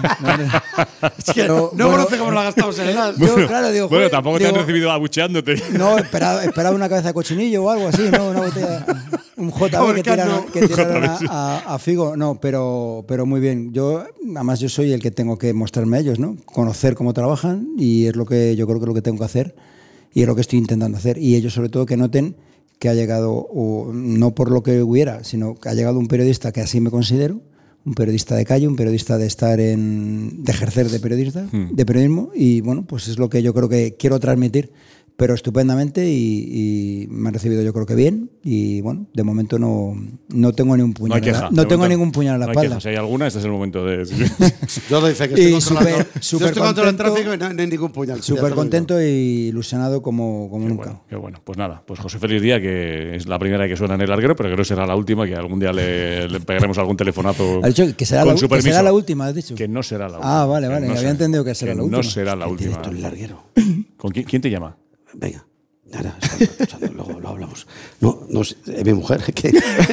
Es que pero, no bueno, conoce cómo lo gastamos en el as. yo, claro, digo, Bueno, joder, tampoco te han digo, recibido abucheándote. No, esperaba, esperaba una cabeza de cochinillo o algo así, ¿no? Una botella, un J B que tiraron, que tiraron a, a- a Figo. No, pero, pero muy bien. Yo, además, yo soy el que tengo que mostrarme a ellos, ¿no? Conocer cómo trabajan y es lo que yo creo que es lo que tengo que hacer y es lo que estoy intentando hacer. Y ellos, sobre todo, que noten que ha llegado, o, no por lo que hubiera, sino que ha llegado un periodista que así me considero, un periodista de calle, un periodista de estar en, de ejercer de periodista, Hmm. de periodismo, y bueno, pues es lo que yo creo que quiero transmitir, pero estupendamente y, y me han recibido yo creo que bien y bueno, de momento no, no tengo ni un No puñal, hay en la- queja. no de tengo momento ningún puñal en la no hay espalda. queja. Si hay alguna, este es el momento de. Yo doy fe que estoy Y controlando, súper- yo súper estoy controlando el contento. tráfico y no, no hay ningún puñal. Ya te Súper lo contento y ilusionado como, como Qué nunca. bueno, qué bueno. Pues nada, pues José Félix Díaz, que es la primera que suena en el larguero, pero que no será la última, que algún día le, le pegaremos algún telefonazo. Ha dicho que será, con la, su que será permiso. la última, has dicho. Que no será la última. Ah, vale, Que vale. no Había será- entendido que será que la última. No será la última. Directo el larguero. ¿Con quién, quién te llama? Venga. Ahora, luego lo hablamos. No, no sé, es mi mujer. Que,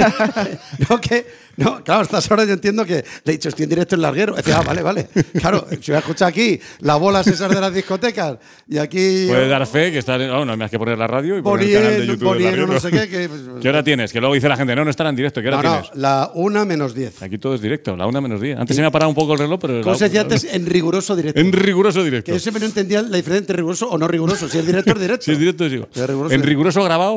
no, que, no, claro, a estas horas yo entiendo que le he dicho, estoy en directo en larguero. Decía, ah, vale, vale. Claro, si voy a escuchar aquí las bolas esas de las discotecas y aquí. Puedes dar fe que está. No, no hay más que poner la radio y poner el canal de Poniendo, YouTube. del poniendo, larguero. no sé qué. Que, pues, ¿Qué hora tienes? Que luego dice la gente, no, no estará en directo. ¿Qué hora no, no, tienes? la una menos diez. Aquí todo es directo, la una menos diez. Antes se me ha parado un poco el reloj, pero. ¿Cómo la- se decía antes? En riguroso directo. En riguroso directo. Que yo siempre no entendía la diferencia entre riguroso o no riguroso. Si es directo, es directo. Si es directo, es igual. Si es riguroso, En es- riguroso grabado.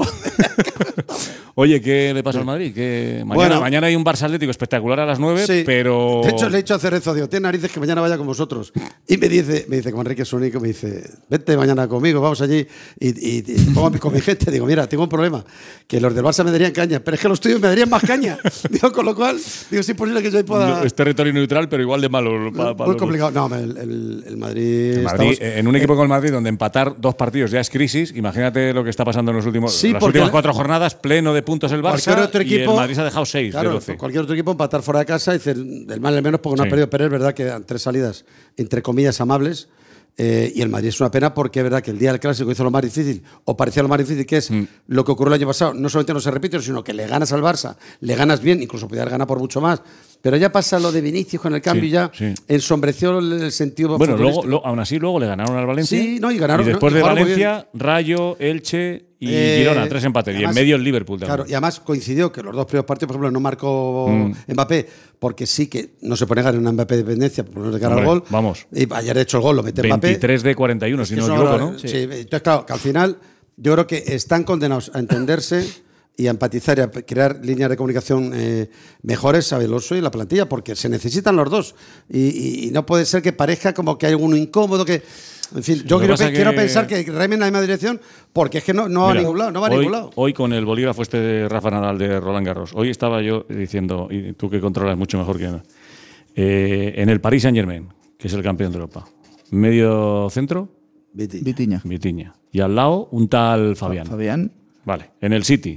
Oye, ¿qué le pasa al Madrid? Que mañana, Bueno. mañana hay un Barça Atlético espectacular a las nueve, Sí. pero. De hecho, le he dicho a Cerezo, digo, tiene narices que mañana vaya con vosotros. Y me dice, me dice, como Enrique es único, me dice, vete mañana conmigo, vamos allí. Y, y, y pongo a mi- con mi gente, digo, mira, tengo un problema, que los del Barça me darían caña, pero es que los tuyos me darían más caña. Digo, con lo cual, digo, es imposible que yo ahí pueda. No, es territorio neutral, pero igual de malo. pa- pa- Muy los- complicado. No, el, el, el Madrid. El Madrid, estamos- eh, en un equipo como el Madrid, donde empatar dos partidos ya es crisis, imagínate lo que está pasando en los últimos, Sí, las porque últimas el- cuatro jornadas, pleno de puntos el Cualquier Barça otro y el equipo- Madrid se ha dejado seis Claro, de doce. cualquier otro equipo empatar fuera de casa y decir del mal al menos porque no Sí. ha perdido. Pero es verdad que dan tres salidas, entre comillas, amables. eh, y el Madrid es una pena porque es verdad que el día del Clásico hizo lo más difícil, o parecía lo más difícil, que es Mm. lo que ocurrió el año pasado. No solamente no se repite, sino que le ganas al Barça, le ganas bien, incluso podías ganar por mucho más. Pero ya pasa lo de Vinicius con el cambio, Sí, ya sí. ensombreció el, el sentido Bueno, luego, futbolístico. lo- aún así, luego le ganaron al Valencia. Sí, no, y ganaron, después no, y de jugaron muy Valencia, Rayo, Elche y Eh, Girona, tres empates. Y en además- medio el Liverpool también. Claro, y además coincidió que los dos primeros partidos, por ejemplo, no marcó Mm. Mbappé, porque sí que no se puede negar en una Mbappé dependencia, por no de cara al Hombre, gol. vamos. Y ayer, de hecho, el gol lo mete Mbappé. veintitrés de cuarenta y uno, si Que no me eso equivoco, ahora- ¿no? Sí, entonces, claro, que al final yo creo que están condenados a entenderse y a empatizar y a crear líneas de comunicación eh, mejores a Veloso y la plantilla, porque se necesitan los dos. Y, y- y no puede ser que parezca como que hay alguno incómodo, que. En fin, yo Lo que quiero, pasa pe- que- quiero pensar que remen en la misma dirección, porque es que no, no va a Mira, ningún lado, no va a hoy, ningún lado. Hoy con el bolígrafo este de Rafa Nadal de Roland Garros, hoy estaba yo diciendo, y tú que controlas mucho mejor que nada, eh, en el Paris Saint Germain, que es el campeón de Europa, medio centro, Vitiña. Vitiña. Y al lado, un tal Fabián. Fabián. Vale. En el City,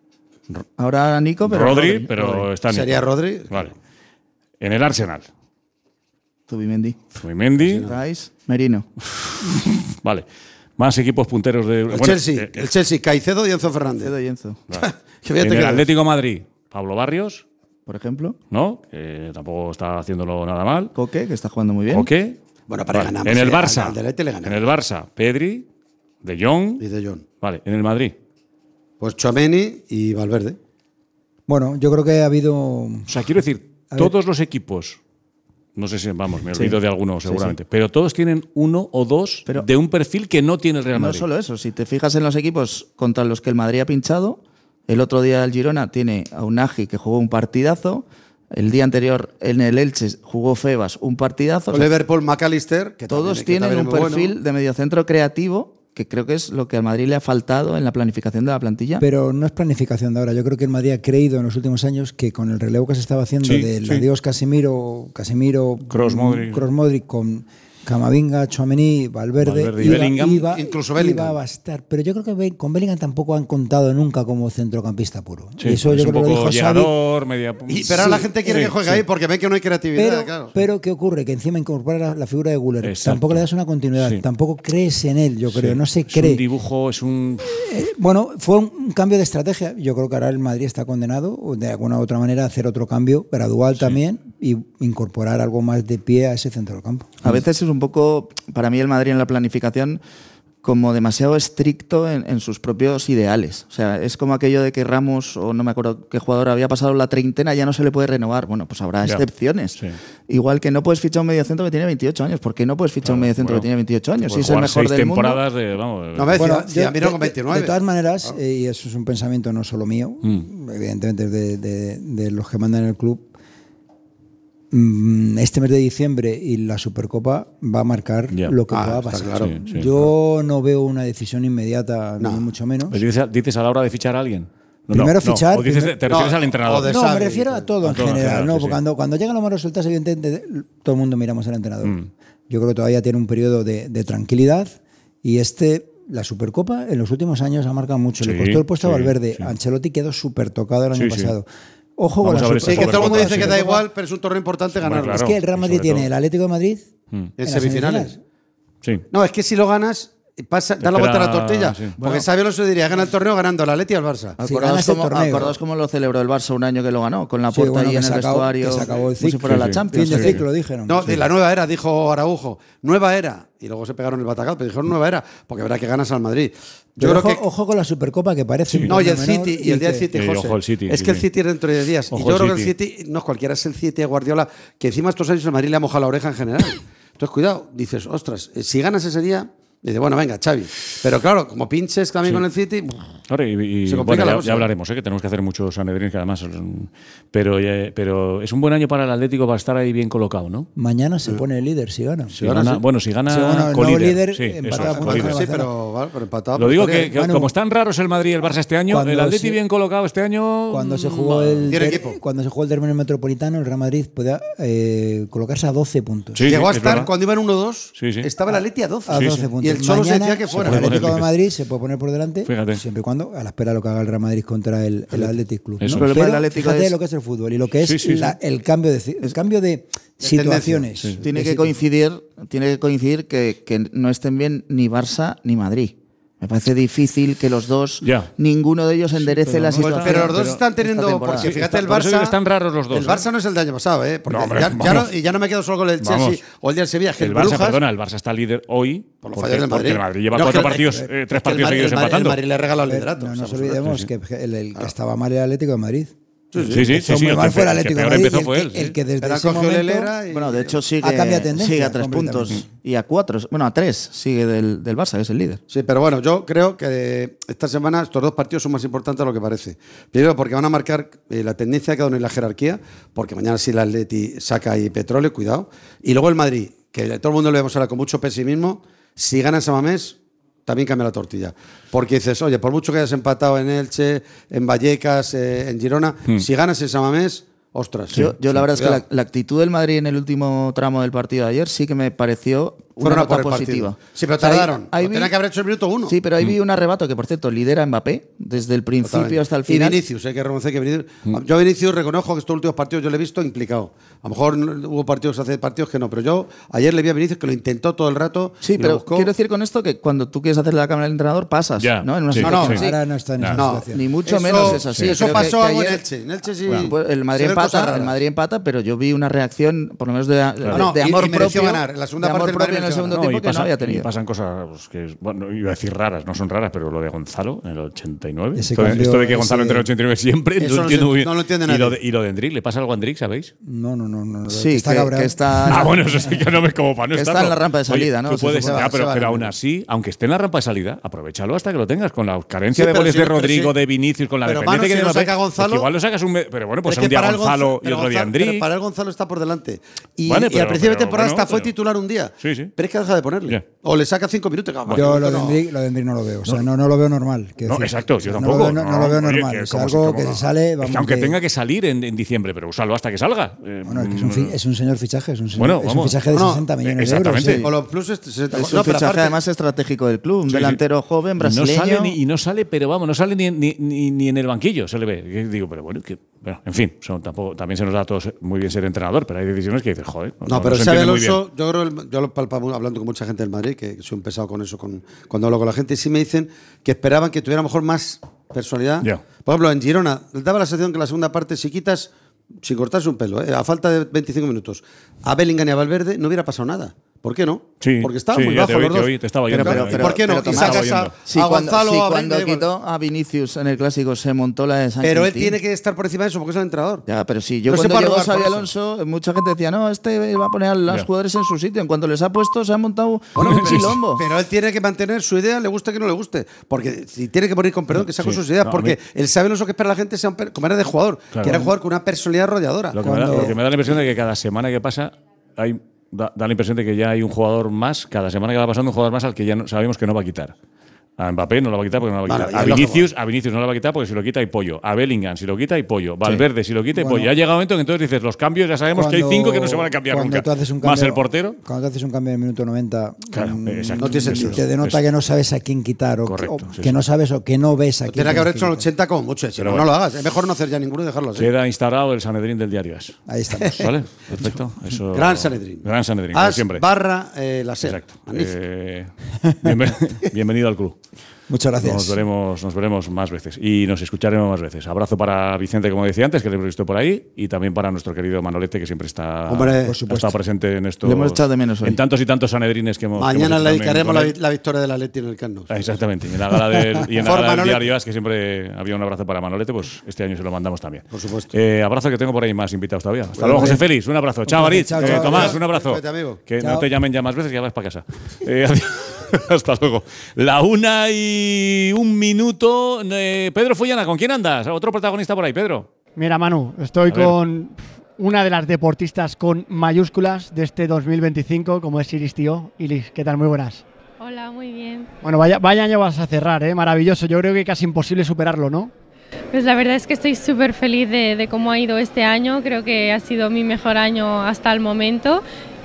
Ahora Nico, pero. Rodri, pero está Nico. Sería Rodri. Vale. En el Arsenal, Zubimendi. Zubimendi. Rice. Merino. Vale. Más equipos punteros de. El bueno, Chelsea, eh, el Chelsea, Caicedo y Enzo Fernández. Cedo y Enzo. Que fíjate en el que- Atlético Madrid, Pablo Barrios, Por ejemplo. ¿no? Que tampoco está haciéndolo nada mal. Coque, que está jugando muy bien. Coque. Bueno, para Vale. ganamos. En el eh, Barça. al Atleti le ganamos. En el Barça, Pedri, De Jong. Y De Jong. Vale. En el Madrid, Pues Tchouaméni y Valverde. Bueno, yo creo que ha habido... O sea, quiero decir, todos los equipos, no sé si, vamos, me olvido Sí. de alguno seguramente, Sí, sí. pero todos tienen uno o dos Pero- de un perfil que no tiene el Real No Madrid. solo eso, si te fijas en los equipos contra los que el Madrid ha pinchado, el otro día el Girona tiene a Unagi que jugó un partidazo, el día anterior en el Elche jugó Febas un partidazo. O sea, Liverpool, McAllister, que todos también- que tienen también un es muy perfil bueno. de mediocentro creativo que creo que es lo que al Madrid le ha faltado en la planificación de la plantilla. Pero no es planificación de ahora. Yo creo que el Madrid ha creído en los últimos años que con el relevo que se estaba haciendo Sí, del sí. adiós Casemiro, Casemiro, Kroos, Modric. Kroos, Modric con Camavinga, Tchouaméni, Valverde, Valverde y iba, Bellingham. iba- Incluso iba Bellingham. a bastar. Pero yo creo que Be- con Bellingham tampoco han contado nunca como centrocampista puro. Sí, y eso es yo un creo que lo poco dijo Xavi. llegador, media... Y, pero ahora la Sí, gente quiere sí, que juegue sí. ahí porque ven que no hay creatividad. Pero, claro. pero ¿qué ocurre? Que encima incorpora la, la figura de Güler. Exacto. Tampoco le das una continuidad. Sí. Tampoco crees en él, yo creo. Sí. No se Es cree. un dibujo, es un... Eh, bueno, fue un, un cambio de estrategia. Yo creo que ahora el Madrid está condenado, o de alguna u otra manera, a hacer otro cambio gradual también y incorporar algo más de pie a ese centro del campo. A veces es un poco, para mí el Madrid en la planificación, como demasiado estricto en, en sus propios ideales. O sea, es como aquello de que Ramos, o no me acuerdo qué jugador había pasado la treintena, ya no se le puede renovar. Bueno, pues habrá Ya. excepciones. Sí. Igual que no puedes fichar un mediocentro que tiene veintiocho años. ¿Por qué no puedes fichar Claro, un mediocentro bueno, que tiene veintiocho años? Si Puede es el jugar mejor seis del mundo. temporadas de... Vamos, No, me Bueno, decía, yo- Ciamiro de, con de- veintinueve. de todas maneras, eh, y eso es un pensamiento no solo mío, Mm. evidentemente de, de- de los que mandan en el club, mm, este mes de diciembre y la Supercopa va a marcar Ya. lo que Ah, va a está pasar. claro. Sí, sí, Yo no veo una decisión inmediata, No. ni mucho menos. ¿Dices, dices a la hora de fichar a alguien? No, Primero no, no. fichar, O dices, primer- te refieres No, al entrenador. o de- No, Xavi, me refiero a todo a en todo en general. general, no, sí, porque sí. cuando, cuando llegan los malos resultados, evidentemente todo el mundo miramos al entrenador. Mm. Yo creo que todavía tiene un periodo de, de tranquilidad y este, la Supercopa, en los últimos años ha marcado mucho. Le Sí, costó el puesto sí, a Valverde. sí. Ancelotti quedó súper tocado el año Sí, sí. pasado. Ojo Vamos con a la ver Sí, esta que todo el mundo Supercopa, dice que da Supercopa. igual, pero es un torneo importante Hombre, ganarlo. claro. Es que el Real y Madrid sobre tiene todo- el Atlético de Madrid Mm. En las semifinales. Sí. No, es que si lo ganas, pasa, da la Espera, vuelta a la tortilla. sí. Porque Bueno. Xabi Alonso diría, gana el torneo ganando al Atleti y al Barça. Si Acordaos ganas el cómo, torneo. acordaos cómo lo celebró el Barça un año que lo ganó, con la Sí, puerta bueno, ahí que en el se acabó- vestuario, que se acabó el como si ciclo. fuera Sí, la sí. Champions. Fin de Sí. ciclo, dijeron. No, de la nueva era, dijo Araujo. Nueva era. Y luego se pegaron el batacazo, pero dijeron nueva era, porque verá que ganas al Madrid. Yo Pero creo ojo, que. ojo con la Supercopa que parece. un No, y el torneo menor City, y el día del que- City, Sí, José. ojo el City, es sí, que el sí. City es dentro de diez días. Ojo y yo el creo que el City. City, no es cualquiera, es el City de Guardiola, que encima estos años el Madrid le ha mojado la oreja en general. Entonces, cuidado, dices, ostras, eh, si ganas ese día, dices, bueno, venga, Xavi. Pero claro, como pinches también Sí. con el City. Ahora, y, y- Se complica bueno, la ya, cosa. ya hablaremos, ¿eh? Que tenemos que hacer muchos Sanedrín, que además. mm, Pero, eh, pero es un buen año para el Atlético para estar ahí bien colocado, ¿no? Mañana se pone el líder si gana. Si gana, bueno, si gana Sí, bueno, el con nuevo líder, líder, sí, eso empatado es, con con el líder. Sí, pero, vale, pero empatado. Lo pues, digo joder, que, que Manu, como están raros el Madrid y el Barça este año, cuando el Atleti se- bien colocado este año. Cuando se mm, jugó el Tiene der- equipo. cuando se jugó el término metropolitano, el Real Madrid podía eh, colocarse a doce puntos. Sí, Llegó a es estar, verdad. cuando iban uno dos, Sí, sí. estaba el Atleti a doce. A Sí, doce sí. puntos. Y el Cholo se Mañana, decía que fuera. El Se puede Atlético de poner Madrid se puede poner por delante, Fíjate. siempre y cuando, a la espera de lo que haga el Real Madrid contra el, el Athletic Club. Eso. ¿no? El problema Pero del Atlético fíjate es- lo que es el fútbol y lo que es Sí, sí, la- sí. el cambio de ci- el cambio de situaciones. Sí, sí. Tiene De que situ- coincidir, tiene que coincidir que, que no estén bien ni Barça ni Madrid. Me parece difícil que los dos, Ya. ninguno de ellos enderece la Pues, situación. pero los dos esta están teniendo, temporada. porque Sí, fíjate está- el por eso digo Barça. que están raros los dos, El ¿eh? Barça no es el del año pasado, ¿eh? Porque No, hombre, ya, ya vamos. no, y ya no me quedo solo con el Chelsea Vamos. o el del Sevilla, que el, El Barça, Brujas, perdona, el Barça está líder hoy por los porque, fallos del porque Madrid. el Madrid lleva No, cuatro que el- partidos, eh, eh, es tres que el partidos Madrid- seguidos el Madrid- empatando. El Madrid le regala el Pero liderato. no o sea, nos por olvidemos sí. que el, el que estaba mal era el Atlético de Madrid. Sí, sí, sí. Empezó sí, muy el mal que fue el pe- Atlético que de peor Madrid. empezó y fue el él. que, el sí. que desde Pero ha ese cogido el momento Helera y- Bueno, de hecho sigue, Ha cambiado tendencia sigue a tres completamente. puntos y a cuatro, bueno, a tres sigue del, del Barça, que es el líder. Sí, pero bueno, yo creo que esta semana estos dos partidos son más importantes de lo que parece. Primero, porque van a marcar eh, la tendencia de cada uno y la jerarquía, porque mañana sí el Atleti saca ahí petróleo, cuidado. Y luego el Madrid, que todo el mundo lo vemos ahora con mucho pesimismo, si gana ese Mamés, también cambia la tortilla. Porque dices, oye, por mucho que hayas empatado en Elche, en Vallecas, eh, en Girona, Hmm. si ganas ese Mamés, ostras. Yo, yo la verdad es que cuidado. la, la actitud del Madrid en el último tramo del partido de ayer sí que me pareció una Fueron a nota por el positiva. partido. Sí, pero O sea, ahí- tardaron. ahí Lo vi- tenían que haber hecho el minuto uno. Sí, pero ahí vi un arrebato que, por cierto, lidera Mbappé desde el principio Totalmente. hasta el final. Y Vinicius, hay que reconocer que Vinicius. Yo a Vinicius reconozco que estos últimos partidos yo le he visto implicado. A lo mejor no- hubo partidos hace partidos que no, pero yo ayer le vi a Vinicius que lo intentó todo el rato. Sí, y lo pero buscó. quiero decir con esto que cuando tú quieres hacer la cámara del entrenador pasas, Ya, ¿no? En una sí, situación sí. así. ahora no está en esa No, situación. Ni mucho Eso- menos es así. Eso Creo que- pasó que algo en ayer- Elche. En Elche sí. Pues el Madrid se ven cosas empata, raras. el Madrid empata, pero yo vi una reacción, por lo menos de, de- No, no, de y- amor y mereció propio. ganar. En la segunda de parte amor el propio Madrid en en el segundo tiempo que pasa, no había tenido. Y pasan cosas pues, que, bueno, iba a decir raras, no son raras, pero lo de Gonzalo en el ochenta y nueve. Esto, cambio, esto de que Gonzalo ese, entre el ochenta y nueve siempre, no, no, entiendo se, no lo entiende nadie. Y lo de, y lo de Endrick, ¿le pasa algo a Endrick, sabéis? No, no, no. no sí, que está que, cabreado. Que está, ah, bueno, eso sí que no me como para no estar. Está en la rampa de salida, Oye, ¿no? Tú puedes, ya, pero, pero aún así, aunque esté en la rampa de salida, aprovechalo hasta que lo tengas, con la carencia sí, de goles si de Rodrigo, sí. de Vinicius, con la pero dependencia mano, que si tiene saca Gonzalo, igual lo sacas un. Pero bueno, pues es un día Gonzalo y otro día Endrick. Para el Gonzalo está por delante. Y, vale, pero, y al principio de temporada bueno, hasta fue pero, titular un día. Sí, sí. Pero es que deja de ponerle. Yeah. O le saca cinco minutos. Yo yo lo de Endrick no. no lo veo. O sea, no, no lo veo normal. No, decir, exacto, yo tampoco. No lo veo, no, no lo veo normal. Oye, que, es algo si, que se sale. Vamos, es que aunque que, tenga que salir en, en diciembre, pero úsalo hasta que salga. Bueno, es, que es, un, fi, es un señor fichaje. Es un, señor, bueno, es un fichaje de no, sesenta millones exactamente. de euros. Sí. O los pluses. sesenta, es un no, fichaje aparte, además estratégico del club. Un sí, delantero sí. joven, brasileño. No sale ni, y no sale, pero vamos, no sale ni, ni, ni, ni en el banquillo, se le ve. Digo, pero bueno, que, bueno en fin, son, tampoco, también se nos da a todos muy bien ser entrenador, pero hay decisiones que dices, joder. No, no pero Xabi Alonso, yo creo, yo lo palpamos hablando con mucha gente del Madrid, que soy un pesado con eso, con, cuando hablo con la gente, y sí me dicen que esperaban que tuviera a lo mejor más personalidad. Yeah. Por ejemplo, en Girona, les daba la sensación que la segunda parte, si quitas, sin cortarse un pelo, eh, a falta de veinticinco minutos, a Bellingham y a Valverde, no hubiera pasado nada. ¿Por qué no? Sí, porque estaban sí, muy bajos los dos. Te, te estaba oyendo, pero, pero, pero, ¿por qué no? Pero, y sacas a, sí, a cuando, Gonzalo sí, a cuando Bellingham, quitó a Vinicius en el Clásico se montó la de San Pero Quintín. él tiene que estar por encima de eso porque es el entrenador. Ya, pero sí, yo no cuando llegó Xabi Alonso, mucha gente decía, no, este va a poner a los yeah. jugadores en su sitio. En cuanto les ha puesto, se ha montado bueno, un quilombo. Pero él tiene que mantener su idea, le guste que no le guste. Porque si tiene que poner con perdón, que sea con sí. sus ideas. No, porque él sabe lo que espera la gente, sea un, como era de jugador, claro. que era un jugador con una personalidad rodeadora. Lo que, cuando, me da, lo que me da la impresión de que cada semana que pasa hay Da, da la impresión de que ya hay un jugador más, cada semana que va pasando un jugador más al que ya no, sabemos que no va a quitar. A Mbappé no lo va a quitar porque no lo va a quitar. Vale, a, Vinicius, a Vinicius no lo va a quitar porque si lo quita hay pollo. A Bellingham si lo quita hay pollo. Valverde sí. si lo quita hay bueno, pollo. Ya llega un momento que entonces dices, los cambios ya sabemos cuando, que hay cinco que no se van a cambiar nunca. Tú haces un cambio, más el portero. Cuando tú haces un cambio en el minuto noventa, claro, mmm, exacto, no te, eso, te denota eso. que no sabes a quién quitar o, Correcto, o sí, que sí. no sabes o que no ves a quién. Tendrá que haber hecho el ochenta como mucho. Si no, bueno. no lo hagas. Es mejor no hacer ya ninguno y dejarlo así. Queda instaurado el Sanedrín del diario As. Ahí estamos. ¿Vale? Perfecto. Eso, Gran Sanedrín. Gran Sanedrín, As siempre. barra eh, la SER. Exacto. Eh, bienven bienvenido al club. Muchas gracias. Nos veremos, nos veremos más veces y nos escucharemos más veces. Abrazo para Vicente, como decía antes, que le hemos visto por ahí, y también para nuestro querido Manolete, que siempre está, Hombre, por está presente en estos. Le hemos echado de menos hoy. En tantos y tantos sanedrines que hemos. Mañana que le dedicaremos la, la victoria del Atleti en el Camp Nou. Exactamente. Y en la gala del, y en la gala del diario As, que siempre había un abrazo para Manolete, pues este año se lo mandamos también. Por supuesto. Eh, abrazo, que tengo por ahí más invitados todavía. Hasta luego, José Félix. Un abrazo. Chao, Aritz. Chao, eh, chao, Tomás, chao. un abrazo. Cuídate, amigo. Que chao. no te llamen ya más veces, que ya vas para casa. Eh, hasta luego. La una y un minuto. Eh, Pedro Fullana, ¿con quién andas? Otro protagonista por ahí, Pedro. Mira, Manu, estoy con una de las deportistas con mayúsculas de este dos mil veinticinco, como es Iris Tío. Iris, ¿qué tal? Muy buenas. Hola, muy bien. Bueno, vaya, vaya año vas a cerrar, ¿eh? Maravilloso. Yo creo que casi imposible superarlo, ¿no? Pues la verdad es que estoy súper feliz de, de cómo ha ido este año. Creo que ha sido mi mejor año hasta el momento.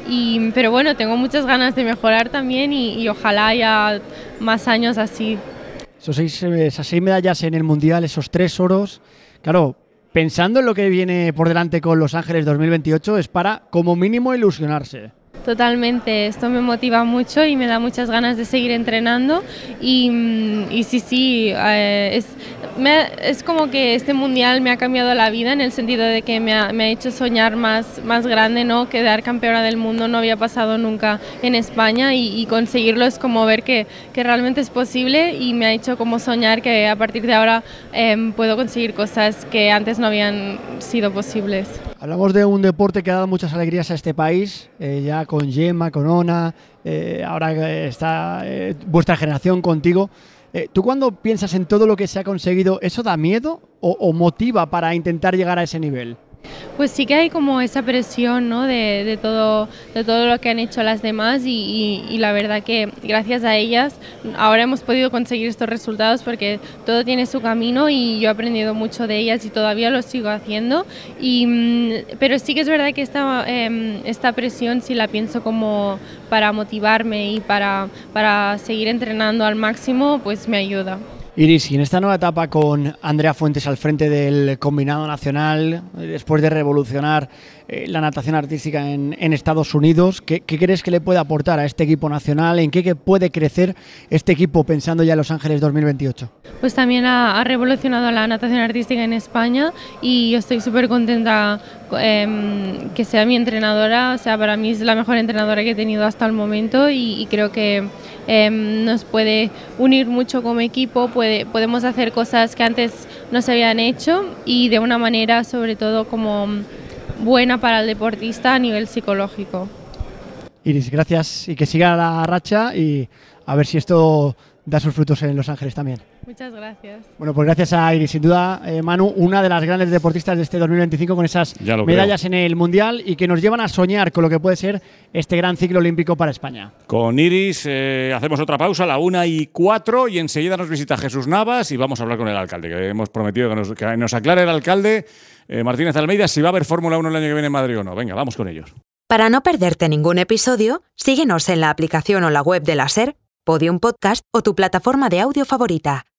Y, pero bueno, tengo muchas ganas de mejorar también y, y ojalá haya más años así. Esos seis, esas seis medallas en el Mundial, esos tres oros, claro, pensando en lo que viene por delante con Los Ángeles dos mil veintiocho, es para como mínimo ilusionarse. Totalmente, esto me motiva mucho y me da muchas ganas de seguir entrenando y, y sí, sí, eh, es, me, es como que este mundial me ha cambiado la vida en el sentido de que me ha, me ha hecho soñar más, más grande, ¿no? Quedar campeona del mundo no había pasado nunca en España y, y conseguirlo es como ver que, que realmente es posible y me ha hecho como soñar que a partir de ahora eh, puedo conseguir cosas que antes no habían sido posibles. Hablamos de un deporte que ha dado muchas alegrías a este país, eh, ya con Gemma, con Ona, eh, ahora está eh, vuestra generación contigo. Eh, ¿Tú cuando piensas en todo lo que se ha conseguido, eso da miedo o, o motiva para intentar llegar a ese nivel? Pues sí que hay como esa presión, ¿no? de, de, todo, de todo lo que han hecho las demás y, y, y la verdad que gracias a ellas ahora hemos podido conseguir estos resultados porque todo tiene su camino y yo he aprendido mucho de ellas y todavía lo sigo haciendo. Y, pero sí que es verdad que esta, eh, esta presión sí la pienso como para motivarme y para, para seguir entrenando al máximo, pues me ayuda. Iris, y en esta nueva etapa con Andrea Fuentes al frente del combinado nacional, después de revolucionar eh, la natación artística en, en Estados Unidos. ¿Qué, ¿Qué crees que le puede aportar a este equipo nacional? ¿En qué, qué puede crecer este equipo pensando ya en Los Ángeles dos mil veintiocho? Pues también ha, ha revolucionado la natación artística en España y yo estoy súper contenta eh, que sea mi entrenadora. O sea, para mí es la mejor entrenadora que he tenido hasta el momento y, y creo que eh, nos puede unir mucho como equipo. Puede, podemos hacer cosas que antes no se habían hecho y de una manera sobre todo como buena para el deportista a nivel psicológico. Iris, gracias y que siga la racha y a ver si esto da sus frutos en Los Ángeles también. Muchas gracias. Bueno, pues gracias a Iris, sin duda, eh, Manu, una de las grandes deportistas de este dos mil veinticinco con esas medallas creo. en el Mundial y que nos llevan a soñar con lo que puede ser este gran ciclo olímpico para España. Con Iris eh, hacemos otra pausa, la una y cuatro, y enseguida nos visita Jesús Navas y vamos a hablar con el alcalde, que hemos prometido que nos, que nos aclare el alcalde eh, Martínez Almeida si va a haber Fórmula uno el año que viene en Madrid o no. Venga, vamos con ellos. Para no perderte ningún episodio, síguenos en la aplicación o la web de la SER, Podium Podcast o tu plataforma de audio favorita.